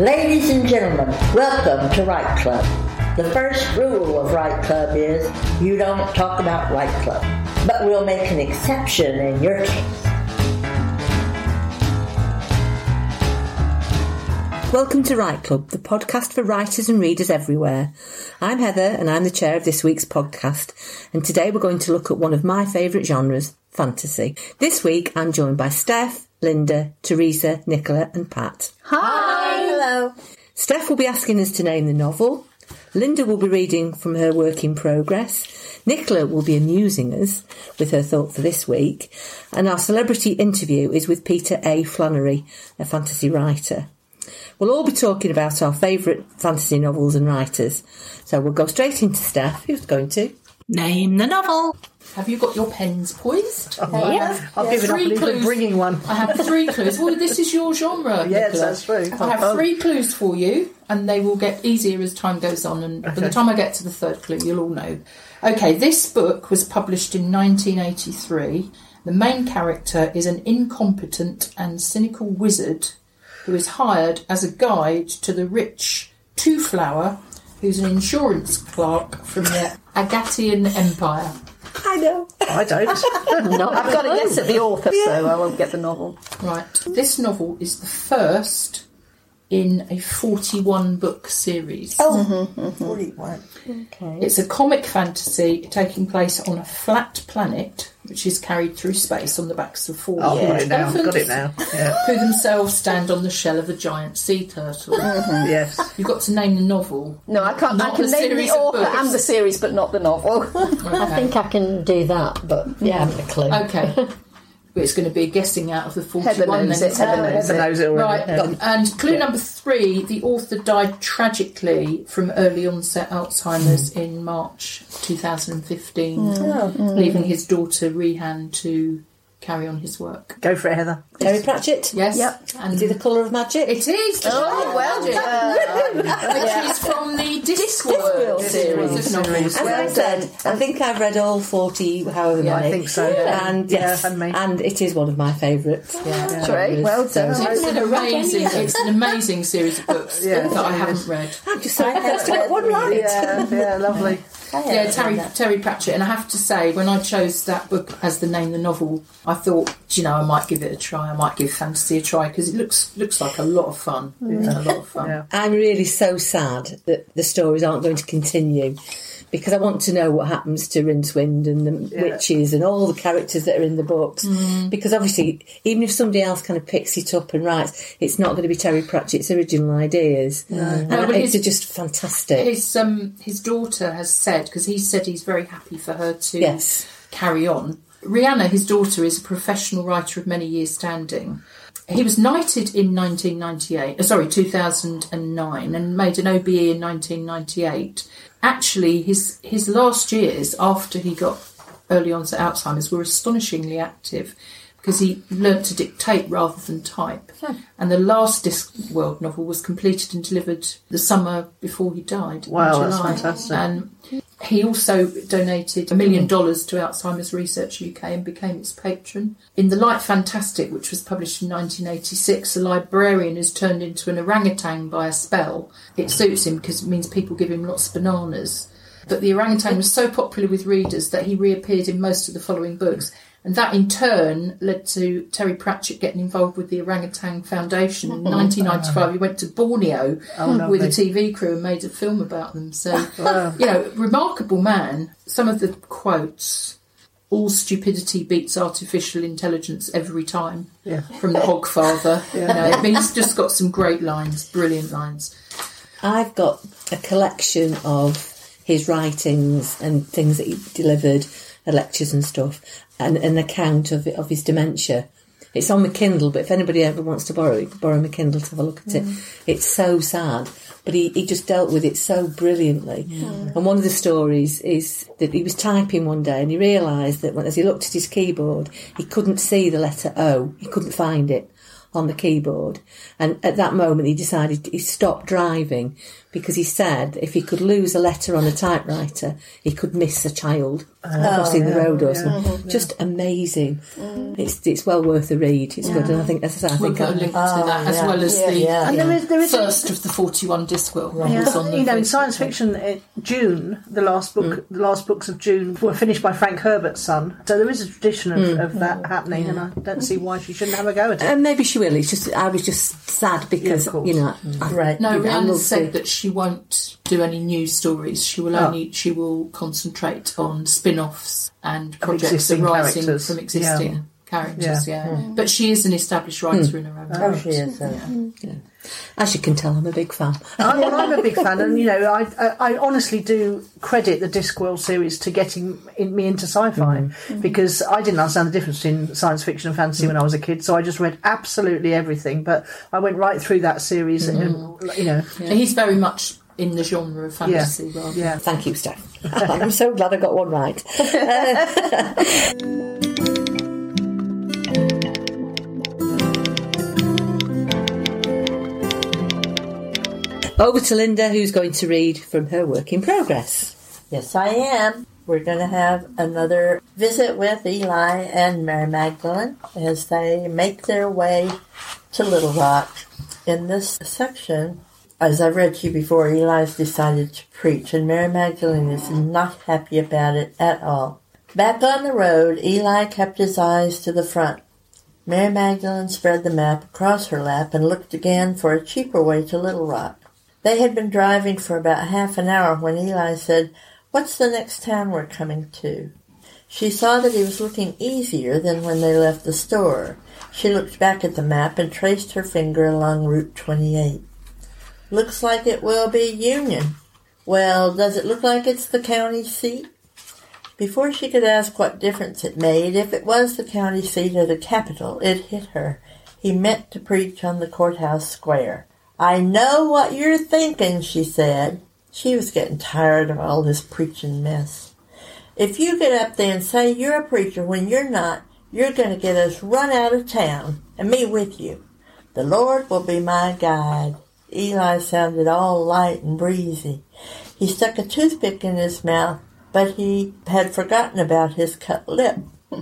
Ladies and gentlemen, welcome to Write Club. The first rule of Write Club is you don't talk about Write Club, but we'll make an exception in your case. Welcome to Write Club, the podcast for writers and readers everywhere. I'm Heather and I'm the chair of this week's podcast, and today we're going to look at one of my favourite genres, fantasy. This week I'm joined by Steph, Linda, Teresa, Nicola and Pat. Hi! Hello! Steph will be asking us to name the novel. Linda will be reading from her work in progress. Nicola will be amusing us with her thought for this week. And our celebrity interview is with Peter A. Flannery, a fantasy writer. We'll all be talking about our favourite fantasy novels and writers. So we'll go straight into Steph, who's going to name the novel. Have you got your pens poised? Yeah. I've given up even bringing one. I have 3 clues. Well, this is your genre, Yes, Nicola. that's true. I have 3 clues for you, and they will get easier as time goes on. And by the time I get to the 3rd clue, you'll all know. Okay, this book was published in 1983. The main character is an incompetent and cynical wizard who is hired as a guide to the rich Two-Flower, who's an insurance clerk from the Agatian Empire. I know. I don't. No, I've got to guess at the author, so I won't get the novel. Right. This novel is the first in a 41-book series. 41. Okay. It's a comic fantasy taking place on a flat planet which is carried through space on the backs of 4 I've got huge it now. I've got elephants it now. Yeah. who themselves stand on the shell of a giant sea turtle. Yes. You've got to name the novel. No, I can't. Not I can the name series the of author books. and the series, but not the novel. I think I can do that, but yeah, I haven't a clue. Okay. But it's going to be guessing out of the 41 Heather knows then. it. Heather knows Heather it. knows it already. Right, and clue number 3, the author died tragically from early onset Alzheimer's in March 2015, leaving his daughter Rehan to carry on his work. Go for it, Heather. Terry Pratchett? Yes? Yep. And Is it The Colour of Magic? it is! Oh, well Which is from the Discworld series of novels. As I said, I think I've read all 40, however Yeah, many. I think so. Yeah. And yes, and me. and it is one of my favourites. Great, well done. It's an amazing series of books Yeah. that I haven't read. I'm just so happy I've still got one right. Yeah, lovely. Yeah, Terry Pratchett. And I have to say, when I chose that book as the name of the novel, I thought, I might give it a try. I might give fantasy a try because it looks like a lot of fun. A lot of fun. Yeah. I'm really so sad that the stories aren't going to continue, because I want to know what happens to Rincewind and the witches and all the characters that are in the books. Because obviously, even if somebody else kind of picks it up and writes, it's not going to be Terry Pratchett's original ideas. And but it's just fantastic. His daughter has said, because he said he's very happy for her to Yes. carry on. Rihanna, his daughter, is a professional writer of many years standing. He was knighted in 2009, and made an OBE in 1998. Actually, his last years after he got early onset Alzheimer's were astonishingly active, because he learnt to dictate rather than type. And the last Discworld novel was completed and delivered the summer before he died. Wow, in that's July. fantastic. And he also donated $1 million to Alzheimer's Research UK and became its patron. In The Light Fantastic, which was published in 1986, a librarian is turned into an orangutan by a spell. It suits him because it means people give him lots of bananas. But the orangutan was so popular with readers that he reappeared in most of the following books. And that in turn led to Terry Pratchett getting involved with the Orangutan Foundation. In 1995, he went to Borneo with a TV crew and made a film about them. So, remarkable man. Some of the quotes: "All stupidity beats artificial intelligence every time," from the Hogfather. He's just got some great lines, brilliant lines. I've got a collection of his writings and things that he delivered, lectures and stuff, and an account of his dementia. It's on my Kindle, but if anybody ever wants to borrow my Kindle to have a look at it. It's so sad, but he just dealt with it so brilliantly. And one of the stories is that he was typing one day and he realised that as he looked at his keyboard, he couldn't see the letter O. He couldn't find it on the keyboard. And at that moment he decided he stopped driving because he said if he could lose a letter on a typewriter, he could miss a child crossing the road or something. Just amazing. It's well worth a read. It's good, and I think, as I say, We'll put a link to that, as well as the And there is first of the 41 Discworld Yeah. novels on the In Facebook science page. fiction, June, the last books of June were finished by Frank Herbert's son. So there is a tradition of that happening, and I don't see why she shouldn't have a go at it. And maybe she will. It's just I was just sad because of course. Right. No, I Rhiannon love said the- that she won't do any new stories. She will concentrate on spin-offs and projects existing arising characters. from existing characters. Yeah. But she is an established writer in her own Oh, right. she is. as you can tell, I'm a big fan. I'm a big fan, and I honestly do credit the Discworld series to getting me into sci-fi, because I didn't understand the difference between science fiction and fantasy when I was a kid, so I just read absolutely everything. But I went right through that series, and He's very much in the genre of fantasy. Rather. yeah. Thank you, Steph. I'm so glad I got one right. Over to Linda, who's going to read from her work in progress. Yes, I am. We're going to have another visit with Eli and Mary Magdalene as they make their way to Little Rock. In this section, as I read to you before, Eli's decided to preach, and Mary Magdalene is not happy about it at all. Back on the road, Eli kept his eyes to the front. Mary Magdalene spread the map across her lap and looked again for a cheaper way to Little Rock. They had been driving for about half an hour when Eli said, "What's the next town we're coming to?" She saw that he was looking easier than when they left the store. She looked back at the map and traced her finger along Route 28. "Looks like it will be Union." "Well, does it look like it's the county seat?" Before she could ask what difference it made, if it was the county seat or the capital, it hit her. He meant to preach on the courthouse square. "I know what you're thinking," she said. She was getting tired of all this preaching mess. "If you get up there and say you're a preacher when you're not, you're going to get us run out of town, and me with you. The Lord will be my guide." Eli sounded all light and breezy. He stuck a toothpick in his mouth, but he had forgotten about his cut lip.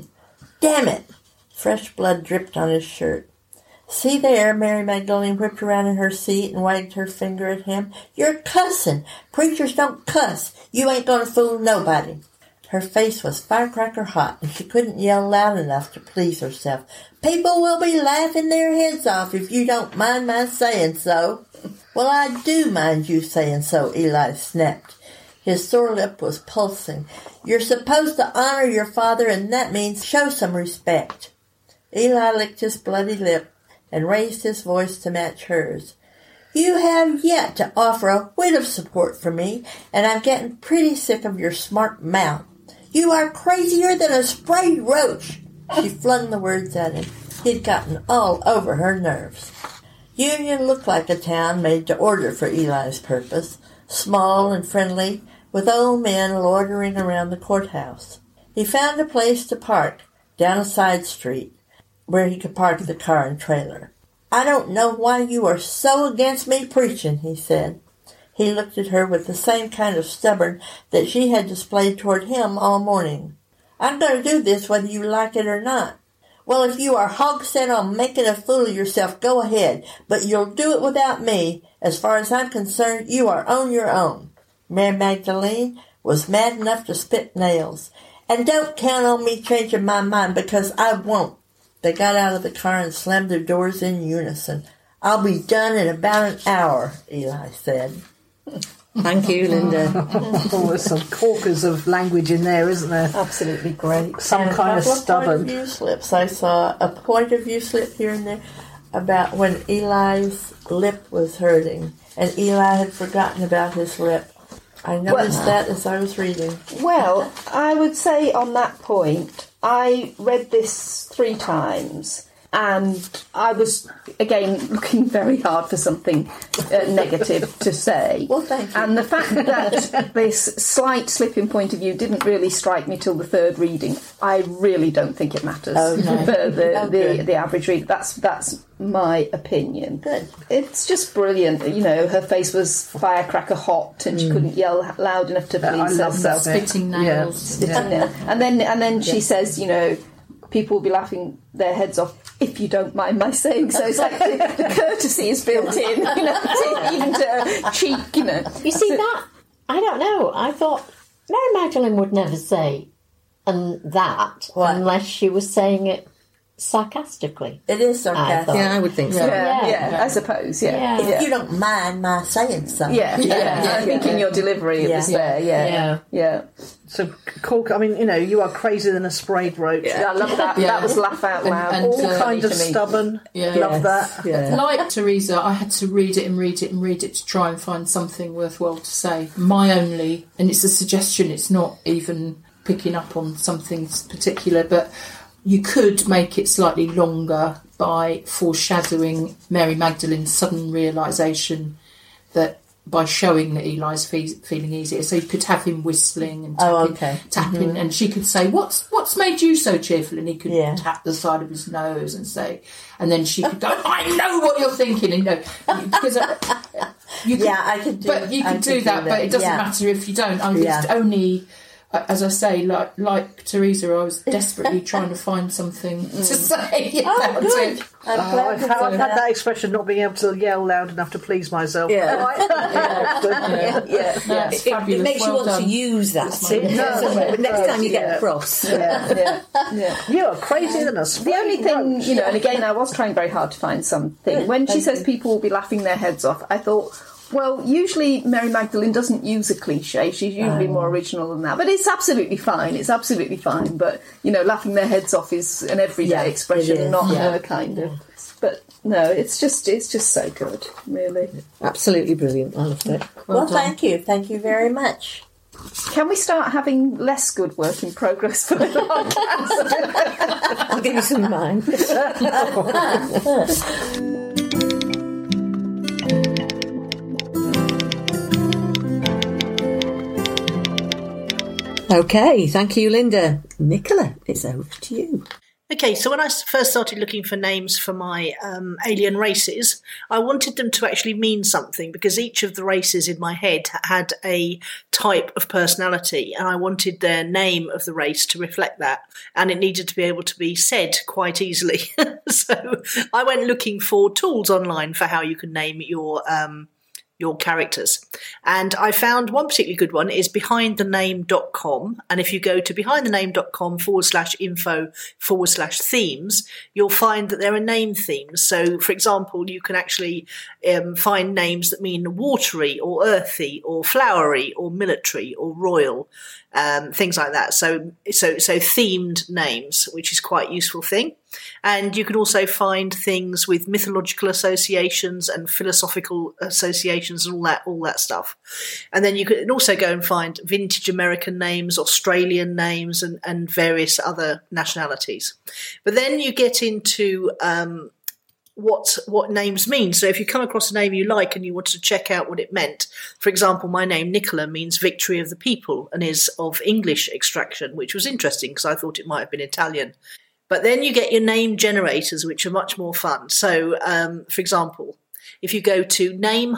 "Damn it!" Fresh blood dripped on his shirt. "See there," Mary Magdalene whipped around in her seat and wagged her finger at him. "You're cussing. Preachers don't cuss. You ain't going to fool nobody." Her face was firecracker hot, and she couldn't yell loud enough to please herself. "People will be laughing their heads off if you don't mind my saying so." "Well, I do mind you saying so," Eli snapped. His sore lip was pulsing. "You're supposed to honor your father, and that means show some respect." Eli licked his bloody lip and raised his voice to match hers. "You have yet to offer a whit of support for me, and I'm getting pretty sick of your smart mouth. You are crazier than a sprayed roach." She flung the words at him. He'd gotten all over her nerves. Union looked like a town made to order for Eli's purpose, small and friendly, with old men loitering around the courthouse. He found a place to park down a side street where he could park the car and trailer. "I don't know why you are so against me preaching," he said. He looked at her with the same kind of stubborn that she had displayed toward him all morning. "I'm going to do this whether you like it or not." "Well, if you are hog-set on making a fool of yourself, go ahead, but you'll do it without me. As far as I'm concerned, you are on your own." Mary Magdalene was mad enough to spit nails. "And don't count on me changing my mind, because I won't." They got out of the car and slammed their doors in unison. "I'll be done in about an hour," Eli said. Thank you, Linda. Oh, there's some corkers of language in there, isn't there? Absolutely great. Some kind of Point of stubborn. view slips. I saw a point of view slip here and there about when Eli's lip was hurting, and Eli had forgotten about his lip. I noticed that as I was reading. Well, I would say on that point, I read this 3 times, And I was, again, looking very hard for something negative to say. Well, thank you. And the fact that this slight slip in point of view didn't really strike me till the third reading, I really don't think it matters for the average reader. That's my opinion. Good. It's just brilliant. You know, her face was firecracker hot, and she couldn't yell loud enough to please I love us. that bit. Spitting nails. Spitting nails. And then she says, you know, people will be laughing their heads off if you don't mind my saying so. It's like the courtesy is built in, you know, even to her cheek, you know. You see that? I don't know. I thought Mary Magdalene would never say that What? unless she was saying it sarcastically. It is sarcastic. thought. Yeah, I would think so. Yeah, I suppose, Yeah. If you don't mind my saying something. I think in your delivery it was there, yeah. So, Cork, I mean, you know, you are crazier than a sprayed roach. I love that. Yeah. That was laugh out loud. And, All funny kind of to me. stubborn. Yeah. Love that. Yeah. Like Teresa, I had to read it and read it and read it to try and find something worthwhile to say. My only, and it's a suggestion, it's not even picking up on something particular, but you could make it slightly longer by foreshadowing Mary Magdalene's sudden realisation that by showing that Eli's feeling easier. So you could have him whistling and tapping, and she could say, "What's made you so cheerful?" And he could tap the side of his nose and say, and then she could go, "I know what you're thinking," and because you could, I could do. but you could do that, but it doesn't matter if you don't. It's only. As I say, like Teresa, I was desperately trying to find something to say about it. I'm glad I've had that expression, not being able to yell loud enough to please myself. It's It fabulous. makes you Well want done. to use that. No, But next time you get yeah. cross. You are crazier than a The sprayed only thing, roach. you know, and again, I was trying very hard to find something. When she says people will be laughing their heads off, I thought, well, usually Mary Magdalene doesn't use a cliche. She's usually more original than that. But it's absolutely fine. It's absolutely fine. But, you know, laughing their heads off is an everyday expression, it is. not her kind of. But no, it's just so good, really. Absolutely brilliant. I loved it. Well, thank you. Thank you very much. Can we start having less good work in progress for the podcast? I'll give you some of mine. Okay, thank you, Linda. Nicola, it's over to you. Okay, so when I first started looking for names for my alien races, I wanted them to actually mean something because each of the races in my head had a type of personality and I wanted their name of the race to reflect that. And it needed to be able to be said quite easily. So I went looking for tools online for how you can name your characters. And I found one particularly good one is behindthename.com. And if you go to behindthename.com/info/themes, you'll find that there are name themes. So, for example, you can actually find names that mean watery or earthy or flowery or military or royal, things like that. So themed names, which is quite a useful thing. And you can also find things with mythological associations and philosophical associations and all that stuff. And then you can also go and find vintage American names, Australian names, and various other nationalities. But then you get into what names mean. So if you come across a name you like and you want to check out what it meant, for example, my name Nicola means victory of the people and is of English extraction, which was interesting because I thought it might have been Italian. But then you get your name generators, which are much more fun. So, for example, if you go to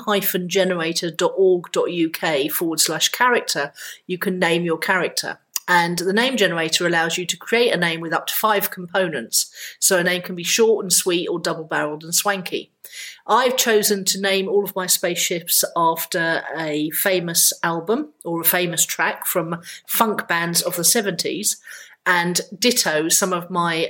name-generator.org.uk/character, you can name your character. And the name generator allows you to create a name with up to 5 components. So a name can be short and sweet or double-barreled and swanky. I've chosen to name all of my spaceships after a famous album or a famous track from funk bands of the 70s. And ditto, some of my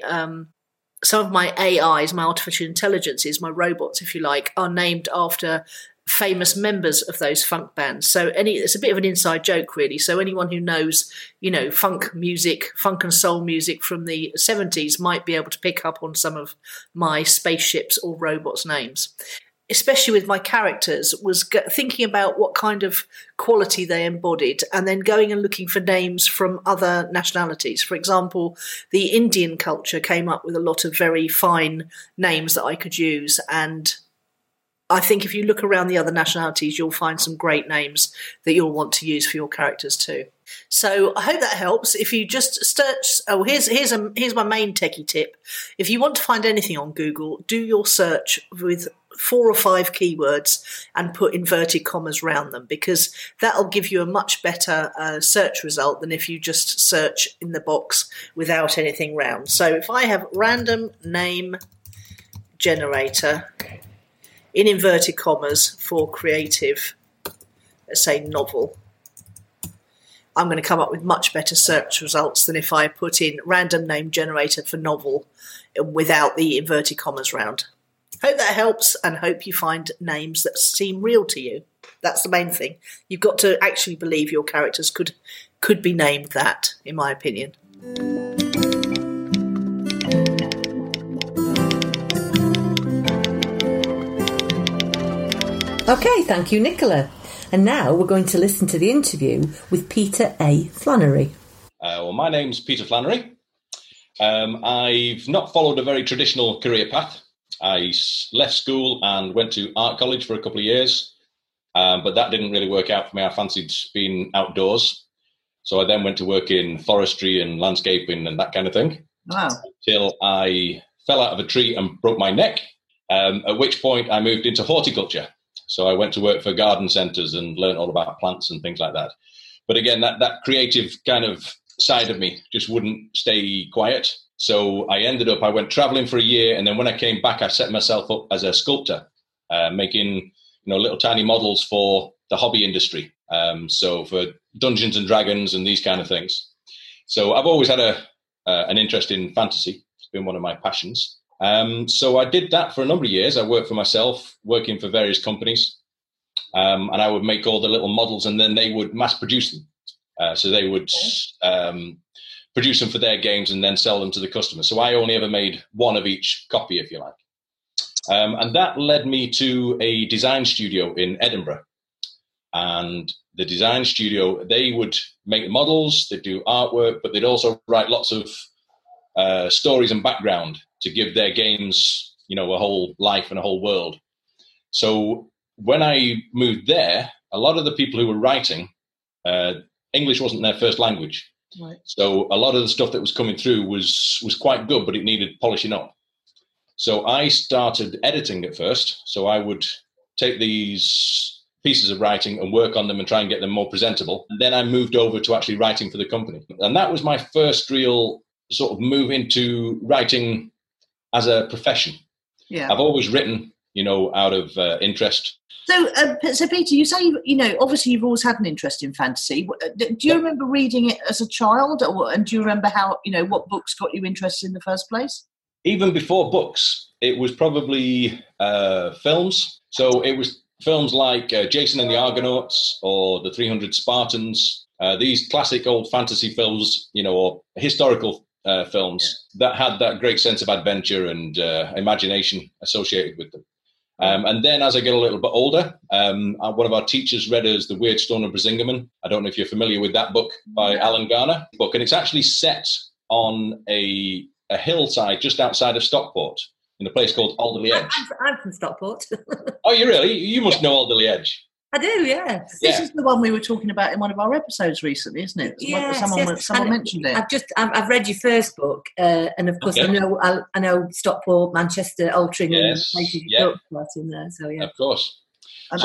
AIs, my artificial intelligences, my robots, if you like, are named after famous members of those funk bands. So it's a bit of an inside joke, really. So anyone who knows, funk music, funk and soul music from the 70s might be able to pick up on some of my spaceships or robots' names. especially with my characters, was thinking about what kind of quality they embodied and then going and looking for names from other nationalities. For example, the Indian culture came up with a lot of very fine names that I could use, and I think if you look around the other nationalities, you'll find some great names that you'll want to use for your characters too. So I hope that helps. If you just search, here's my main techie tip. If you want to find anything on Google, do your search with 4 or 5 keywords and put inverted commas around them, because that'll give you a much better search result than if you just search in the box without anything round. So if I have random name generator in inverted commas for creative, let's say novel, I'm going to come up with much better search results than if I put in random name generator for novel without the inverted commas round. Hope that helps, and hope you find names that seem real to you. That's the main thing. You've got to actually believe your characters could be named that, in my opinion. Okay, thank you, Nicola. And now we're going to listen to the interview with Peter A. Flannery. Well, my name's Peter Flannery. I've not followed a very traditional career path. I left school and went to art college for a couple of years, but that didn't really work out for me. I fancied being outdoors. So I then went to work in forestry and landscaping and that kind of thing. Wow. Until I fell out of a tree and broke my neck, at which point I moved into horticulture. So I went to work for garden centres and learned all about plants and things like that. But again, that creative kind of side of me just wouldn't stay quiet. So I went traveling for a year. And then when I came back, I set myself up as a sculptor, making little tiny models for the hobby industry. So for Dungeons and Dragons and these kind of things. So I've always had an interest in fantasy. It's been one of my passions. So I did that for a number of years. I worked for myself, working for various companies, and I would make all the little models, and then they would mass produce them. So they would produce them for their games and then sell them to the customers. So I only ever made one of each copy, if you like. And that led me to a design studio in Edinburgh. And the design studio, they would make models, they'd do artwork, but they'd also write lots of stories and background to give their games, a whole life and a whole world. So when I moved there, a lot of the people who were writing, English wasn't their first language. Right. So a lot of the stuff that was coming through was quite good, but it needed polishing up. So I started editing at first. So I would take these pieces of writing and work on them and try and get them more presentable. And then I moved over to actually writing for the company. And that was my first real sort of move into writing as a profession. Yeah. I've always written, out of interest. So Peter, you say, obviously you've always had an interest in fantasy. Do you remember reading it as a child? And do you remember how, what books got you interested in the first place? Even before books, it was probably films. So it was films like Jason and the Argonauts or The 300 Spartans, these classic old fantasy films, or historical films that had that great sense of adventure and imagination associated with them. And then as I get a little bit older, one of our teachers read us The Weird Stone of Brisingamen. I don't know if you're familiar with that book by Alan Garner. And it's actually set on a hillside just outside of Stockport in a place called Alderley Edge. I'm from Stockport. Oh, you really? You must know Alderley Edge. I do, yes. This is the one we were talking about in one of our episodes recently, isn't it? Yes, someone mentioned it. I've read your first book, and of course I know Stockport, Manchester, Altrincham, places you talked about in there. So yeah, of course. And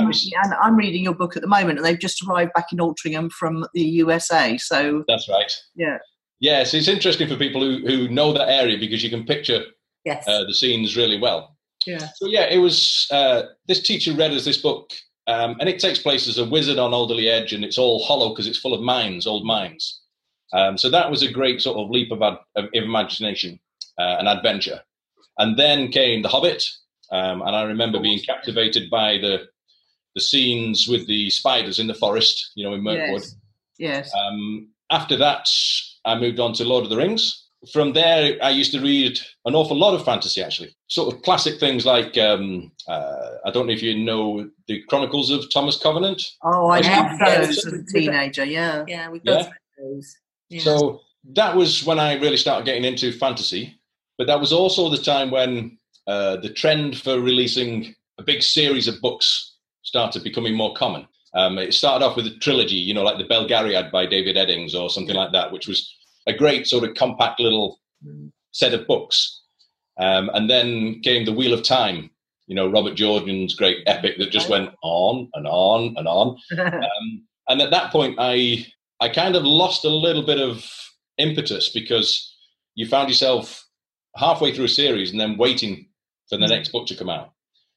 I'm reading your book at the moment, and they've just arrived back in Altrincham from the USA. So that's right. Yeah. Yes, it's interesting for people who know that area because you can picture the scenes really well. Yeah. So yeah, it was this teacher read us this book. And it takes place as a wizard on Alderley Edge, and it's all hollow because it's full of mines, old mines. So that was a great sort of leap of imagination and adventure. And then came The Hobbit, and I remember being captivated by the scenes with the spiders in the forest, in Mirkwood. Yes. After that, I moved on to Lord of the Rings, from there, I used to read an awful lot of fantasy, actually. Sort of classic things like, I don't know if you know the Chronicles of Thomas Covenant. Oh, I Yeah. love those as a teenager, yeah. Yeah, we've both read those. Yeah. So that was when I really started getting into fantasy. But that was also the time when the trend for releasing a big series of books started becoming more common. It started off with a trilogy, like the Belgariad by David Eddings or something like that, which was a great sort of compact little set of books. And then came The Wheel of Time, Robert Jordan's great epic that just went on and on and on. And at that point, I kind of lost a little bit of impetus because you found yourself halfway through a series and then waiting for the next book to come out.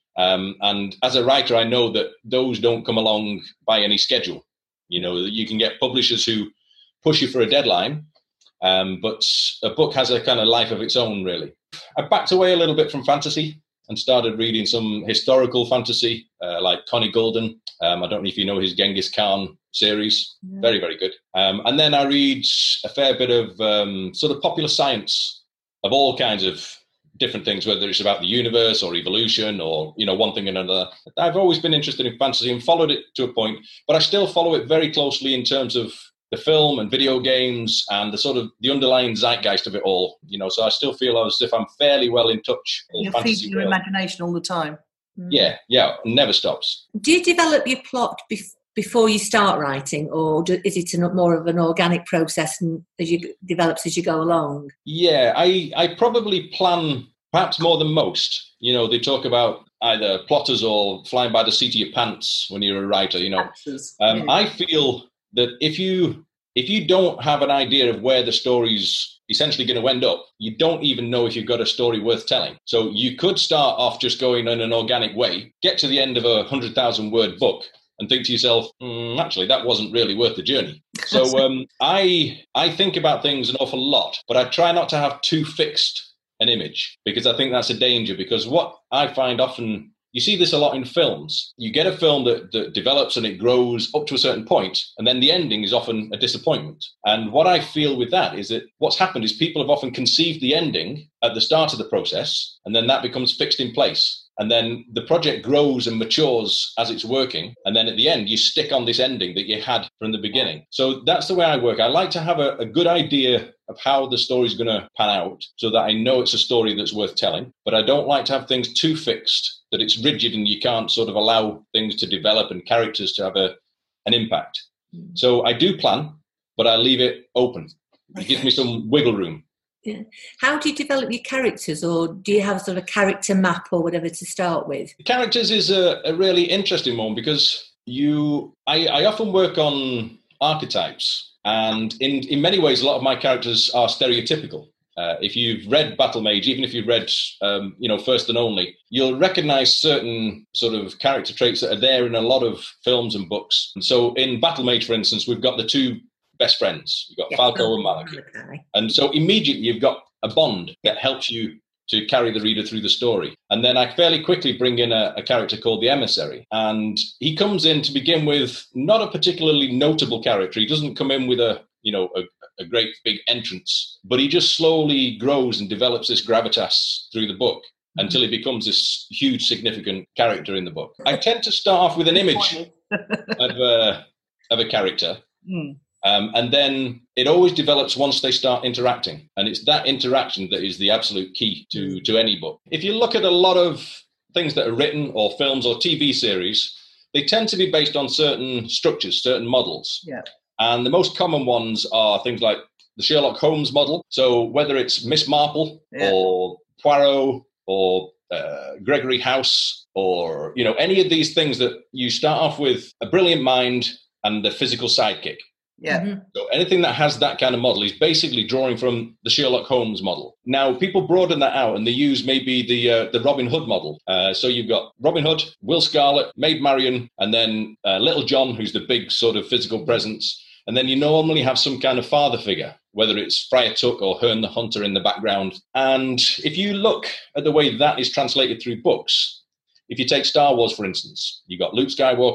And as a writer, I know that those don't come along by any schedule. You can get publishers who push you for a deadline, but a book has a kind of life of its own, really. I backed away a little bit from fantasy and started reading some historical fantasy, like Connie Golden. I don't know if you know his Genghis Khan series. Very, very good. And then I read a fair bit of sort of popular science of all kinds of different things, whether it's about the universe or evolution or, one thing and another. I've always been interested in fantasy and followed it to a point, but I still follow it very closely in terms of the film and video games and the sort of the underlying zeitgeist of it all, so I still feel as if I'm fairly well in touch. You're feeding your imagination all the time. Yeah, never stops. Do you develop your plot before you start writing, or is it more of an organic process and develops as you go along? Yeah, I probably plan perhaps more than most. They talk about either plotters or flying by the seat of your pants when you're a writer, I feel that if you don't have an idea of where the story's essentially going to end up, you don't even know if you've got a story worth telling. So you could start off just going in an organic way, get to the end of a 100,000 word book and think to yourself, actually, that wasn't really worth the journey. So I think about things an awful lot, but I try not to have too fixed an image, because I think that's a danger. Because what I find often, you see this a lot in films. You get a film that develops and it grows up to a certain point, and then the ending is often a disappointment. And what I feel with that is that what's happened is people have often conceived the ending at the start of the process, and then that becomes fixed in place. And then the project grows and matures as it's working. And then at the end, you stick on this ending that you had from the beginning. So that's the way I work. I like to have a good idea of how the story's going to pan out so that I know it's a story that's worth telling. But I don't like to have things too fixed that it's rigid and you can't sort of allow things to develop and characters to have an impact. So I do plan, but I leave it open. It gives me some wiggle room. Yeah. How do you develop your characters, or do you have sort of a character map or whatever to start with? Characters is a really interesting one because I often work on archetypes, and in many ways, a lot of my characters are stereotypical. If you've read Battle Mage, even if you've read, First and Only, you'll recognize certain sort of character traits that are there in a lot of films and books. And so in Battle Mage, for instance, we've got the two best friends. You've got Falco and Malachi. And so immediately you've got a bond that helps you to carry the reader through the story. And then I fairly quickly bring in a character called the Emissary. And he comes in to begin with not a particularly notable character. He doesn't come in with a great big entrance, but he just slowly grows and develops this gravitas through the book until he becomes this huge, significant character in the book. I tend to start off with an image of a character. And then it always develops once they start interacting. And it's that interaction that is the absolute key to any book. If you look at a lot of things that are written or films or TV series, they tend to be based on certain structures, certain models. Yeah. And the most common ones are things like the Sherlock Holmes model. So whether it's Miss Marple or Poirot or Gregory House or, any of these things that you start off with a brilliant mind and the physical sidekick. Yeah. Mm-hmm. So anything that has that kind of model is basically drawing from the Sherlock Holmes model. Now, people broaden that out and they use maybe the Robin Hood model. So you've got Robin Hood, Will Scarlet, Maid Marian, and then Little John, who's the big sort of physical presence. And then you normally have some kind of father figure, whether it's Friar Tuck or Herne the Hunter in the background. And if you look at the way that is translated through books, if you take Star Wars, for instance, you've got Luke Skywalker,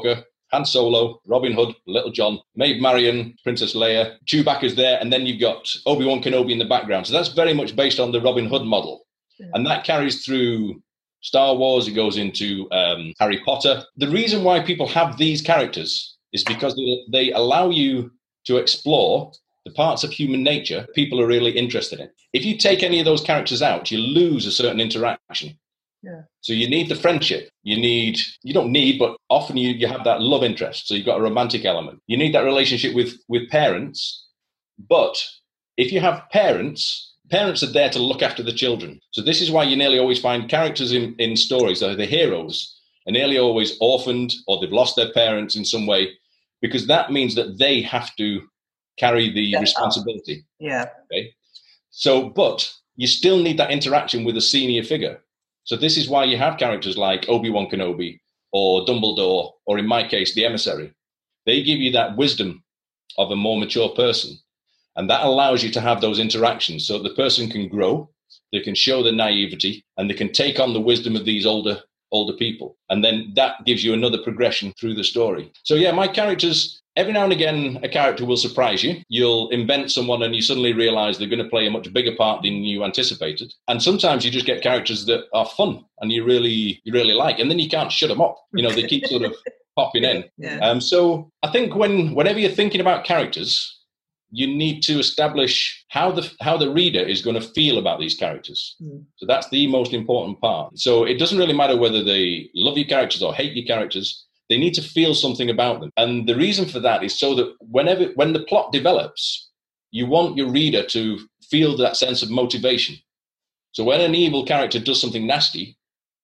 Han Solo, Robin Hood, Little John, Maid Marian, Princess Leia, Chewbacca's there, and then you've got Obi-Wan Kenobi in the background. So that's very much based on the Robin Hood model. And that carries through Star Wars, it goes into Harry Potter. The reason why people have these characters is because they allow you to explore the parts of human nature people are really interested in. If you take any of those characters out, you lose a certain interaction. Yeah. So you need the friendship. You don't need, but often you have that love interest. So you've got a romantic element. You need that relationship with parents. But if you have parents are there to look after the children. So this is why you nearly always find characters in stories that are the heroes are nearly always orphaned or they've lost their parents in some way, because that means that they have to carry the responsibility. Yeah. Okay. So, but you still need that interaction with a senior figure. So this is why you have characters like Obi-Wan Kenobi or Dumbledore, or in my case, the Emissary. They give you that wisdom of a more mature person. And that allows you to have those interactions so the person can grow, they can show their naivety, and they can take on the wisdom of these older people. And then that gives you another progression through the story. So yeah, my characters, every now and again, a character will surprise you. You'll invent someone and you suddenly realize they're going to play a much bigger part than you anticipated. And sometimes you just get characters that are fun and you really like, and then you can't shut them up. They keep sort of popping in. Yeah. So I think whenever you're thinking about characters, you need to establish how the reader is going to feel about these characters. So that's the most important part. So it doesn't really matter whether they love your characters or hate your characters. They need to feel something about them. And the reason for that is so that when the plot develops, you want your reader to feel that sense of motivation. So when an evil character does something nasty,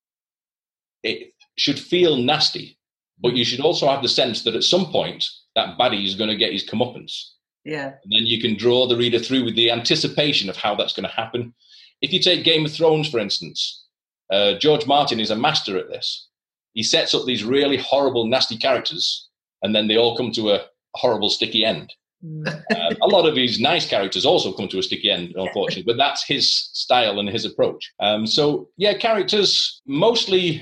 it should feel nasty. But you should also have the sense that at some point, that baddie is going to get his comeuppance. Yeah. And then you can draw the reader through with the anticipation of how that's going to happen. If you take Game of Thrones, for instance, George Martin is a master at this. He sets up these really horrible, nasty characters, and then they all come to a horrible, sticky end. A lot of his nice characters also come to a sticky end, unfortunately, but that's his style and his approach. So yeah, characters, mostly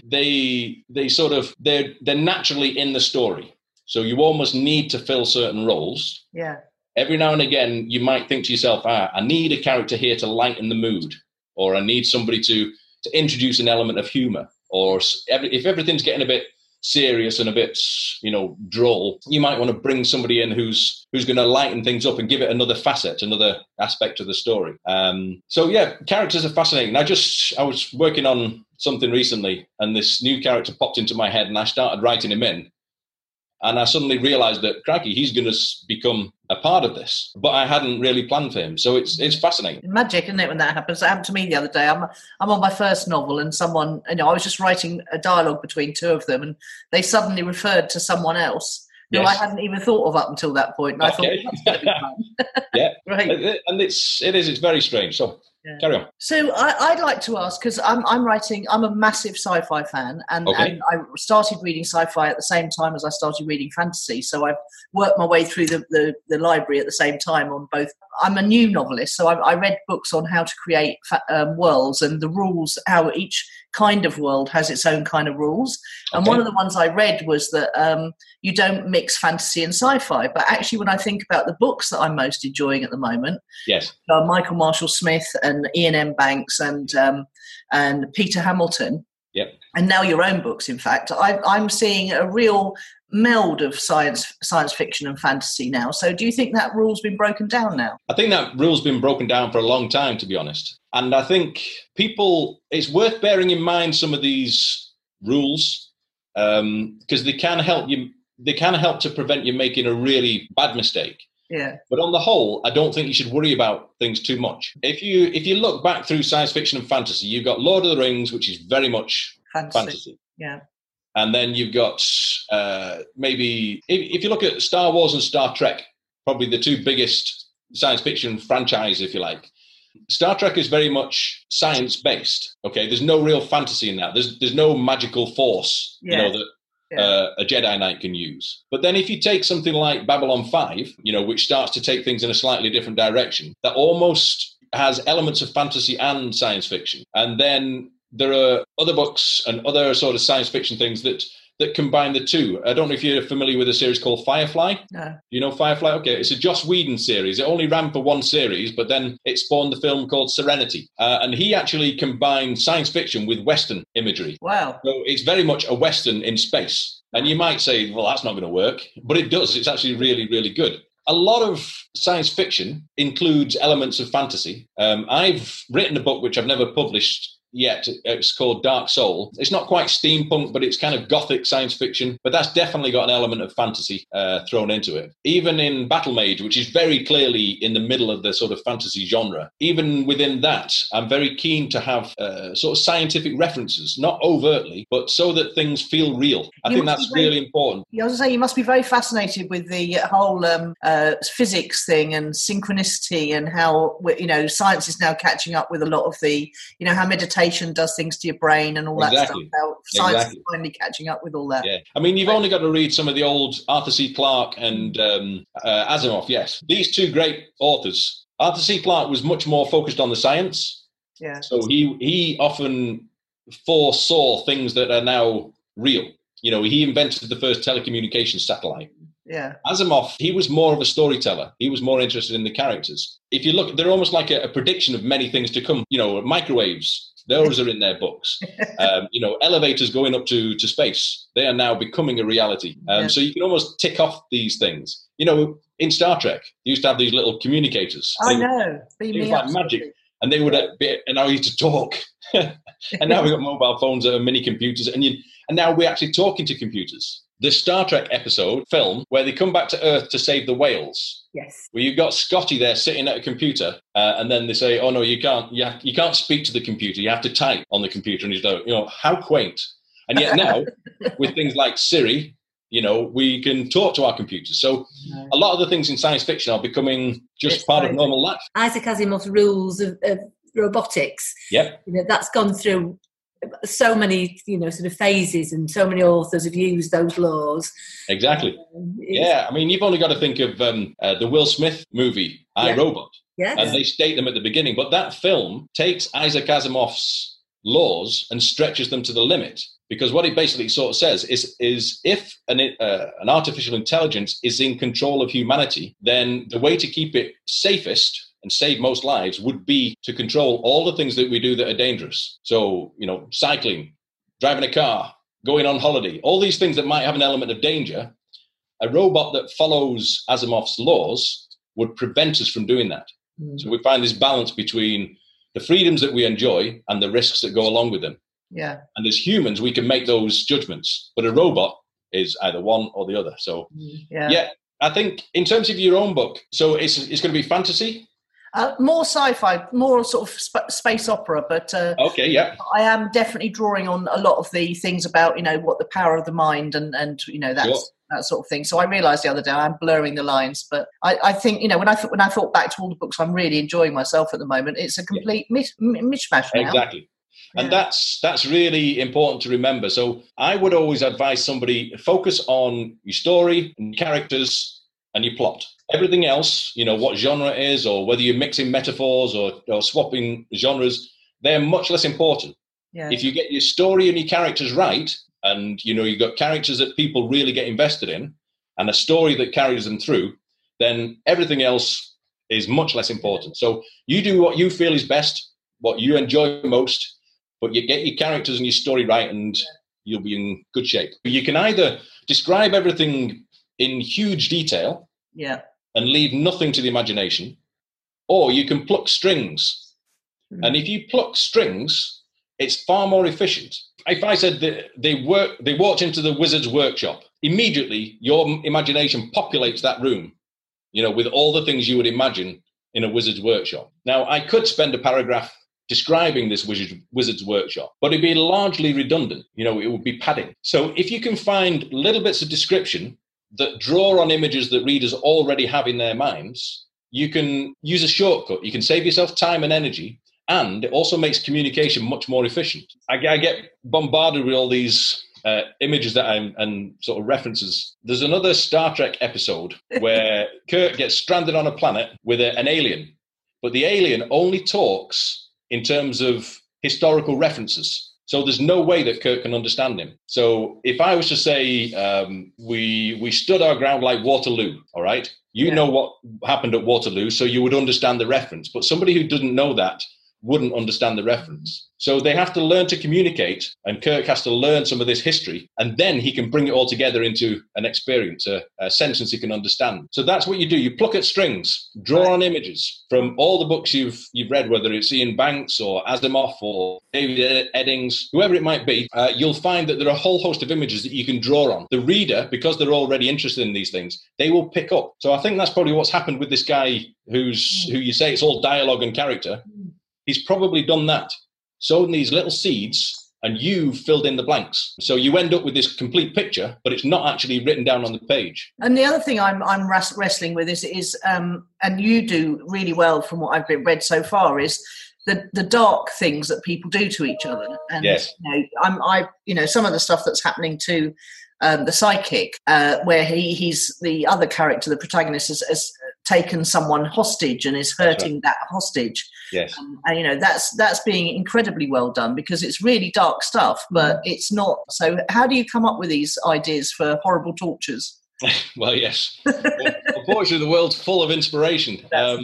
they're naturally in the story. So you almost need to fill certain roles. Yeah. Every now and again, you might think to yourself, I need a character here to lighten the mood, or I need somebody to introduce an element of humor, or if everything's getting a bit serious and a bit, droll, you might want to bring somebody in who's going to lighten things up and give it another facet, another aspect of the story. So yeah, characters are fascinating. I was working on something recently, and this new character popped into my head, and I started writing him in. And I suddenly realised that, crikey, he's going to become a part of this. But I hadn't really planned for him. So it's fascinating. Magic, isn't it, when that happens? It happened to me the other day. I'm on my first novel, and someone, I was just writing a dialogue between two of them, and they suddenly referred to someone else who I hadn't even thought of up until that point. And I thought, that's going to be fun. Yeah. Right. And it's very strange. So carry on. So I'd like to ask, because I'm a massive sci-fi fan, and I started reading sci-fi at the same time as I started reading fantasy. So I've worked my way through the library at the same time on both. I'm a new novelist, so I read books on how to create worlds and the rules, how each kind of world has its own kind of rules. And one of the ones I read was that you don't mix fantasy and sci-fi. But actually, when I think about the books that I'm most enjoying at the moment, Michael Marshall Smith and Ian M. Banks and Peter Hamilton, and now your own books, in fact, I'm seeing a real meld of science fiction and fantasy now. So do you think that rule's been broken down now? I think that rule's been broken down for a long time, to be honest. And I think it's worth bearing in mind some of these rules, because they can help you. They can help to prevent you making a really bad mistake. Yeah. But on the whole, I don't think you should worry about things too much. If you look back through science fiction and fantasy, you've got Lord of the Rings, which is very much fantasy. Yeah. And then you've got maybe, if you look at Star Wars and Star Trek, probably the two biggest science fiction franchise, if you like. Star Trek is very much science-based. Okay, there's no real fantasy in that. There's no magical force, that a Jedi Knight can use. But then if you take something like Babylon 5, which starts to take things in a slightly different direction, that almost has elements of fantasy and science fiction. And then there are other books and other sort of science fiction things that that combine the two. I don't know if you're familiar with a series called Firefly. No. Do you know Firefly? Okay, it's a Joss Whedon series. It only ran for one series, but then it spawned the film called Serenity. And he actually combined science fiction with Western imagery. Wow. So it's very much a Western in space. And you might say, well, that's not going to work. But it does. It's actually really, really good. A lot of science fiction includes elements of fantasy. I've written a book which I've never published yet. It's called Dark Soul. It's not quite steampunk, but it's kind of gothic science fiction. But that's definitely got an element of fantasy thrown into it. Even in Battle Mage, which is very clearly in the middle of the sort of fantasy genre, even within that, I'm very keen to have sort of scientific references, not overtly, but so that things feel real. I think that's really important. I was going to say, you must be very fascinated with the whole physics thing and synchronicity and how, science is now catching up with a lot of the, how meditation does things to your brain and all that stuff. How science is finally catching up with all that. Yeah. I mean, you've only got to read some of the old Arthur C. Clarke and Asimov, yes. These two great authors. Arthur C. Clarke was much more focused on the science. Yeah. So he often foresaw things that are now real. He invented the first telecommunications satellite. Yeah. Asimov, he was more of a storyteller. He was more interested in the characters. If you look, they're almost like a prediction of many things to come. Microwaves, those are in their books. Elevators going up to space, they are now becoming a reality. So you can almost tick off these things. In Star Trek, you used to have these little communicators. I know. It was like magic. And they would allow you to talk. And now we've got mobile phones that are mini computers. And now we're actually talking to computers. The Star Trek film where they come back to Earth to save the whales. Yes. Where you've got Scotty there sitting at a computer, and then they say, "Oh no, you can't. You can't speak to the computer. You have to type on the computer." And he's like, how quaint. And yet now, with things like Siri, we can talk to our computers. So a lot of the things in science fiction are becoming just part of normal life. Isaac Asimov's rules of robotics. Yep. That's gone through so many, sort of phases, and so many authors have used those laws. Exactly. I mean, you've only got to think of the Will Smith movie, I, Robot. Yes. And they state them at the beginning. But that film takes Isaac Asimov's laws and stretches them to the limit. Because what it basically sort of says is if an artificial intelligence is in control of humanity, then the way to keep it safest and save most lives would be to control all the things that we do that are dangerous. So, cycling, driving a car, going on holiday, all these things that might have an element of danger, a robot that follows Asimov's laws would prevent us from doing that. So we find this balance between the freedoms that we enjoy and the risks that go along with them. Yeah. And as humans, we can make those judgments, but a robot is either one or the other. So, I think in terms of your own book, so it's going to be fantasy? More sci-fi, more sort of space opera, but okay, yeah. I am definitely drawing on a lot of the things about, what the power of the mind and that sort of thing. So I realised the other day I'm blurring the lines, but I think, when I thought back to all the books I'm really enjoying myself at the moment, it's a complete mishmash now. Exactly. And that's really important to remember. So I would always advise somebody, focus on your story and characters and your plot. Everything else, what genre it is, or whether you're mixing metaphors or swapping genres, they're much less important. Yeah. If you get your story and your characters right, and you've got characters that people really get invested in, and a story that carries them through, then everything else is much less important. So you do what you feel is best, what you enjoy most, but you get your characters and your story right, and you'll be in good shape. You can either describe everything in huge detail, and leave nothing to the imagination, or you can pluck strings. And if you pluck strings, it's far more efficient. If I said that they walked into the wizard's workshop, immediately your imagination populates that room, with all the things you would imagine in a wizard's workshop. Now, I could spend a paragraph describing this wizard's workshop, but it'd be largely redundant. It would be padding. So if you can find little bits of description that draw on images that readers already have in their minds, you can use a shortcut. You can save yourself time and energy, and it also makes communication much more efficient. I get bombarded with all these images and sort of references. There's another Star Trek episode where Kirk gets stranded on a planet with an alien, but the alien only talks in terms of historical references. So there's no way that Kirk can understand him. So if I was to say we stood our ground like Waterloo, all right? You know what happened at Waterloo, so you would understand the reference. But somebody who doesn't know that wouldn't understand the reference. So they have to learn to communicate, and Kirk has to learn some of this history, and then he can bring it all together into an experience, a sentence he can understand. So that's what you do. You pluck at strings, draw on images from all the books you've read, whether it's Ian Banks or Asimov or David Eddings, whoever it might be. You'll find that there are a whole host of images that you can draw on. The reader, because they're already interested in these things, they will pick up. So I think that's probably what's happened with this guy who you say it's all dialogue and character. He's probably done that, sown these little seeds, and you've filled in the blanks. So you end up with this complete picture, but it's not actually written down on the page. And the other thing I'm wrestling with is and you do really well from what I've read so far, is the dark things that people do to each other. And yes. Some of the stuff that's happening to the psychic, where he's the other character, the protagonist, has taken someone hostage and is hurting that hostage. Yes. And that's being incredibly well done, because it's really dark stuff, but it's not. So how do you come up with these ideas for horrible tortures? Well, yes. Unfortunately, the world's full of inspiration. But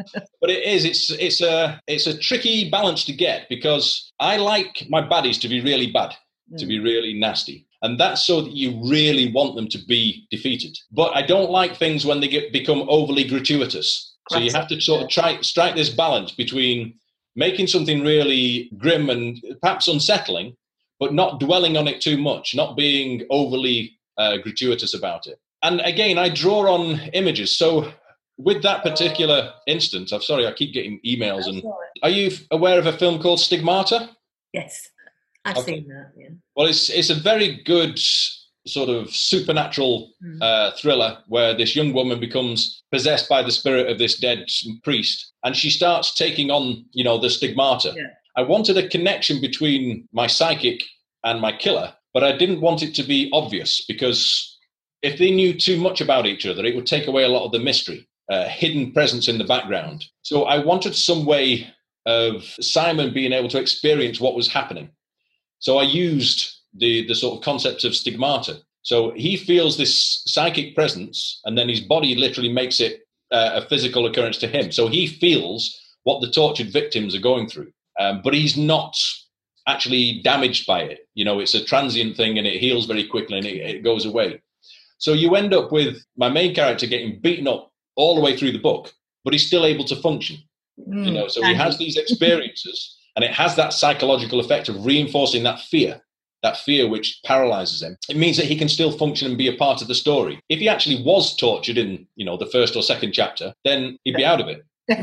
it's a tricky balance to get, because I like my baddies to be really bad, to be really nasty. And that's so that you really want them to be defeated. But I don't like things when they become overly gratuitous. So you have to sort of strike this balance between making something really grim and perhaps unsettling, but not dwelling on it too much, not being overly gratuitous about it. And again, I draw on images. So with that particular instance, I'm sorry, I keep getting emails. Are you aware of a film called Stigmata? Yes. I've seen that, yeah. Well, it's a very good sort of supernatural thriller where this young woman becomes possessed by the spirit of this dead priest, and she starts taking on, the stigmata. Yeah. I wanted a connection between my psychic and my killer, but I didn't want it to be obvious, because if they knew too much about each other, it would take away a lot of the mystery, hidden presence in the background. So I wanted some way of Simon being able to experience what was happening. So I used the sort of concept of stigmata. So he feels this psychic presence, and then his body literally makes it a physical occurrence to him. So he feels what the tortured victims are going through, but he's not actually damaged by it. It's a transient thing, and it heals very quickly, and it goes away. So you end up with my main character getting beaten up all the way through the book, but he's still able to function. So he has these experiences. And it has that psychological effect of reinforcing that fear which paralyzes him. It means that he can still function and be a part of the story. If he actually was tortured in, the first or second chapter, then he'd be out of it.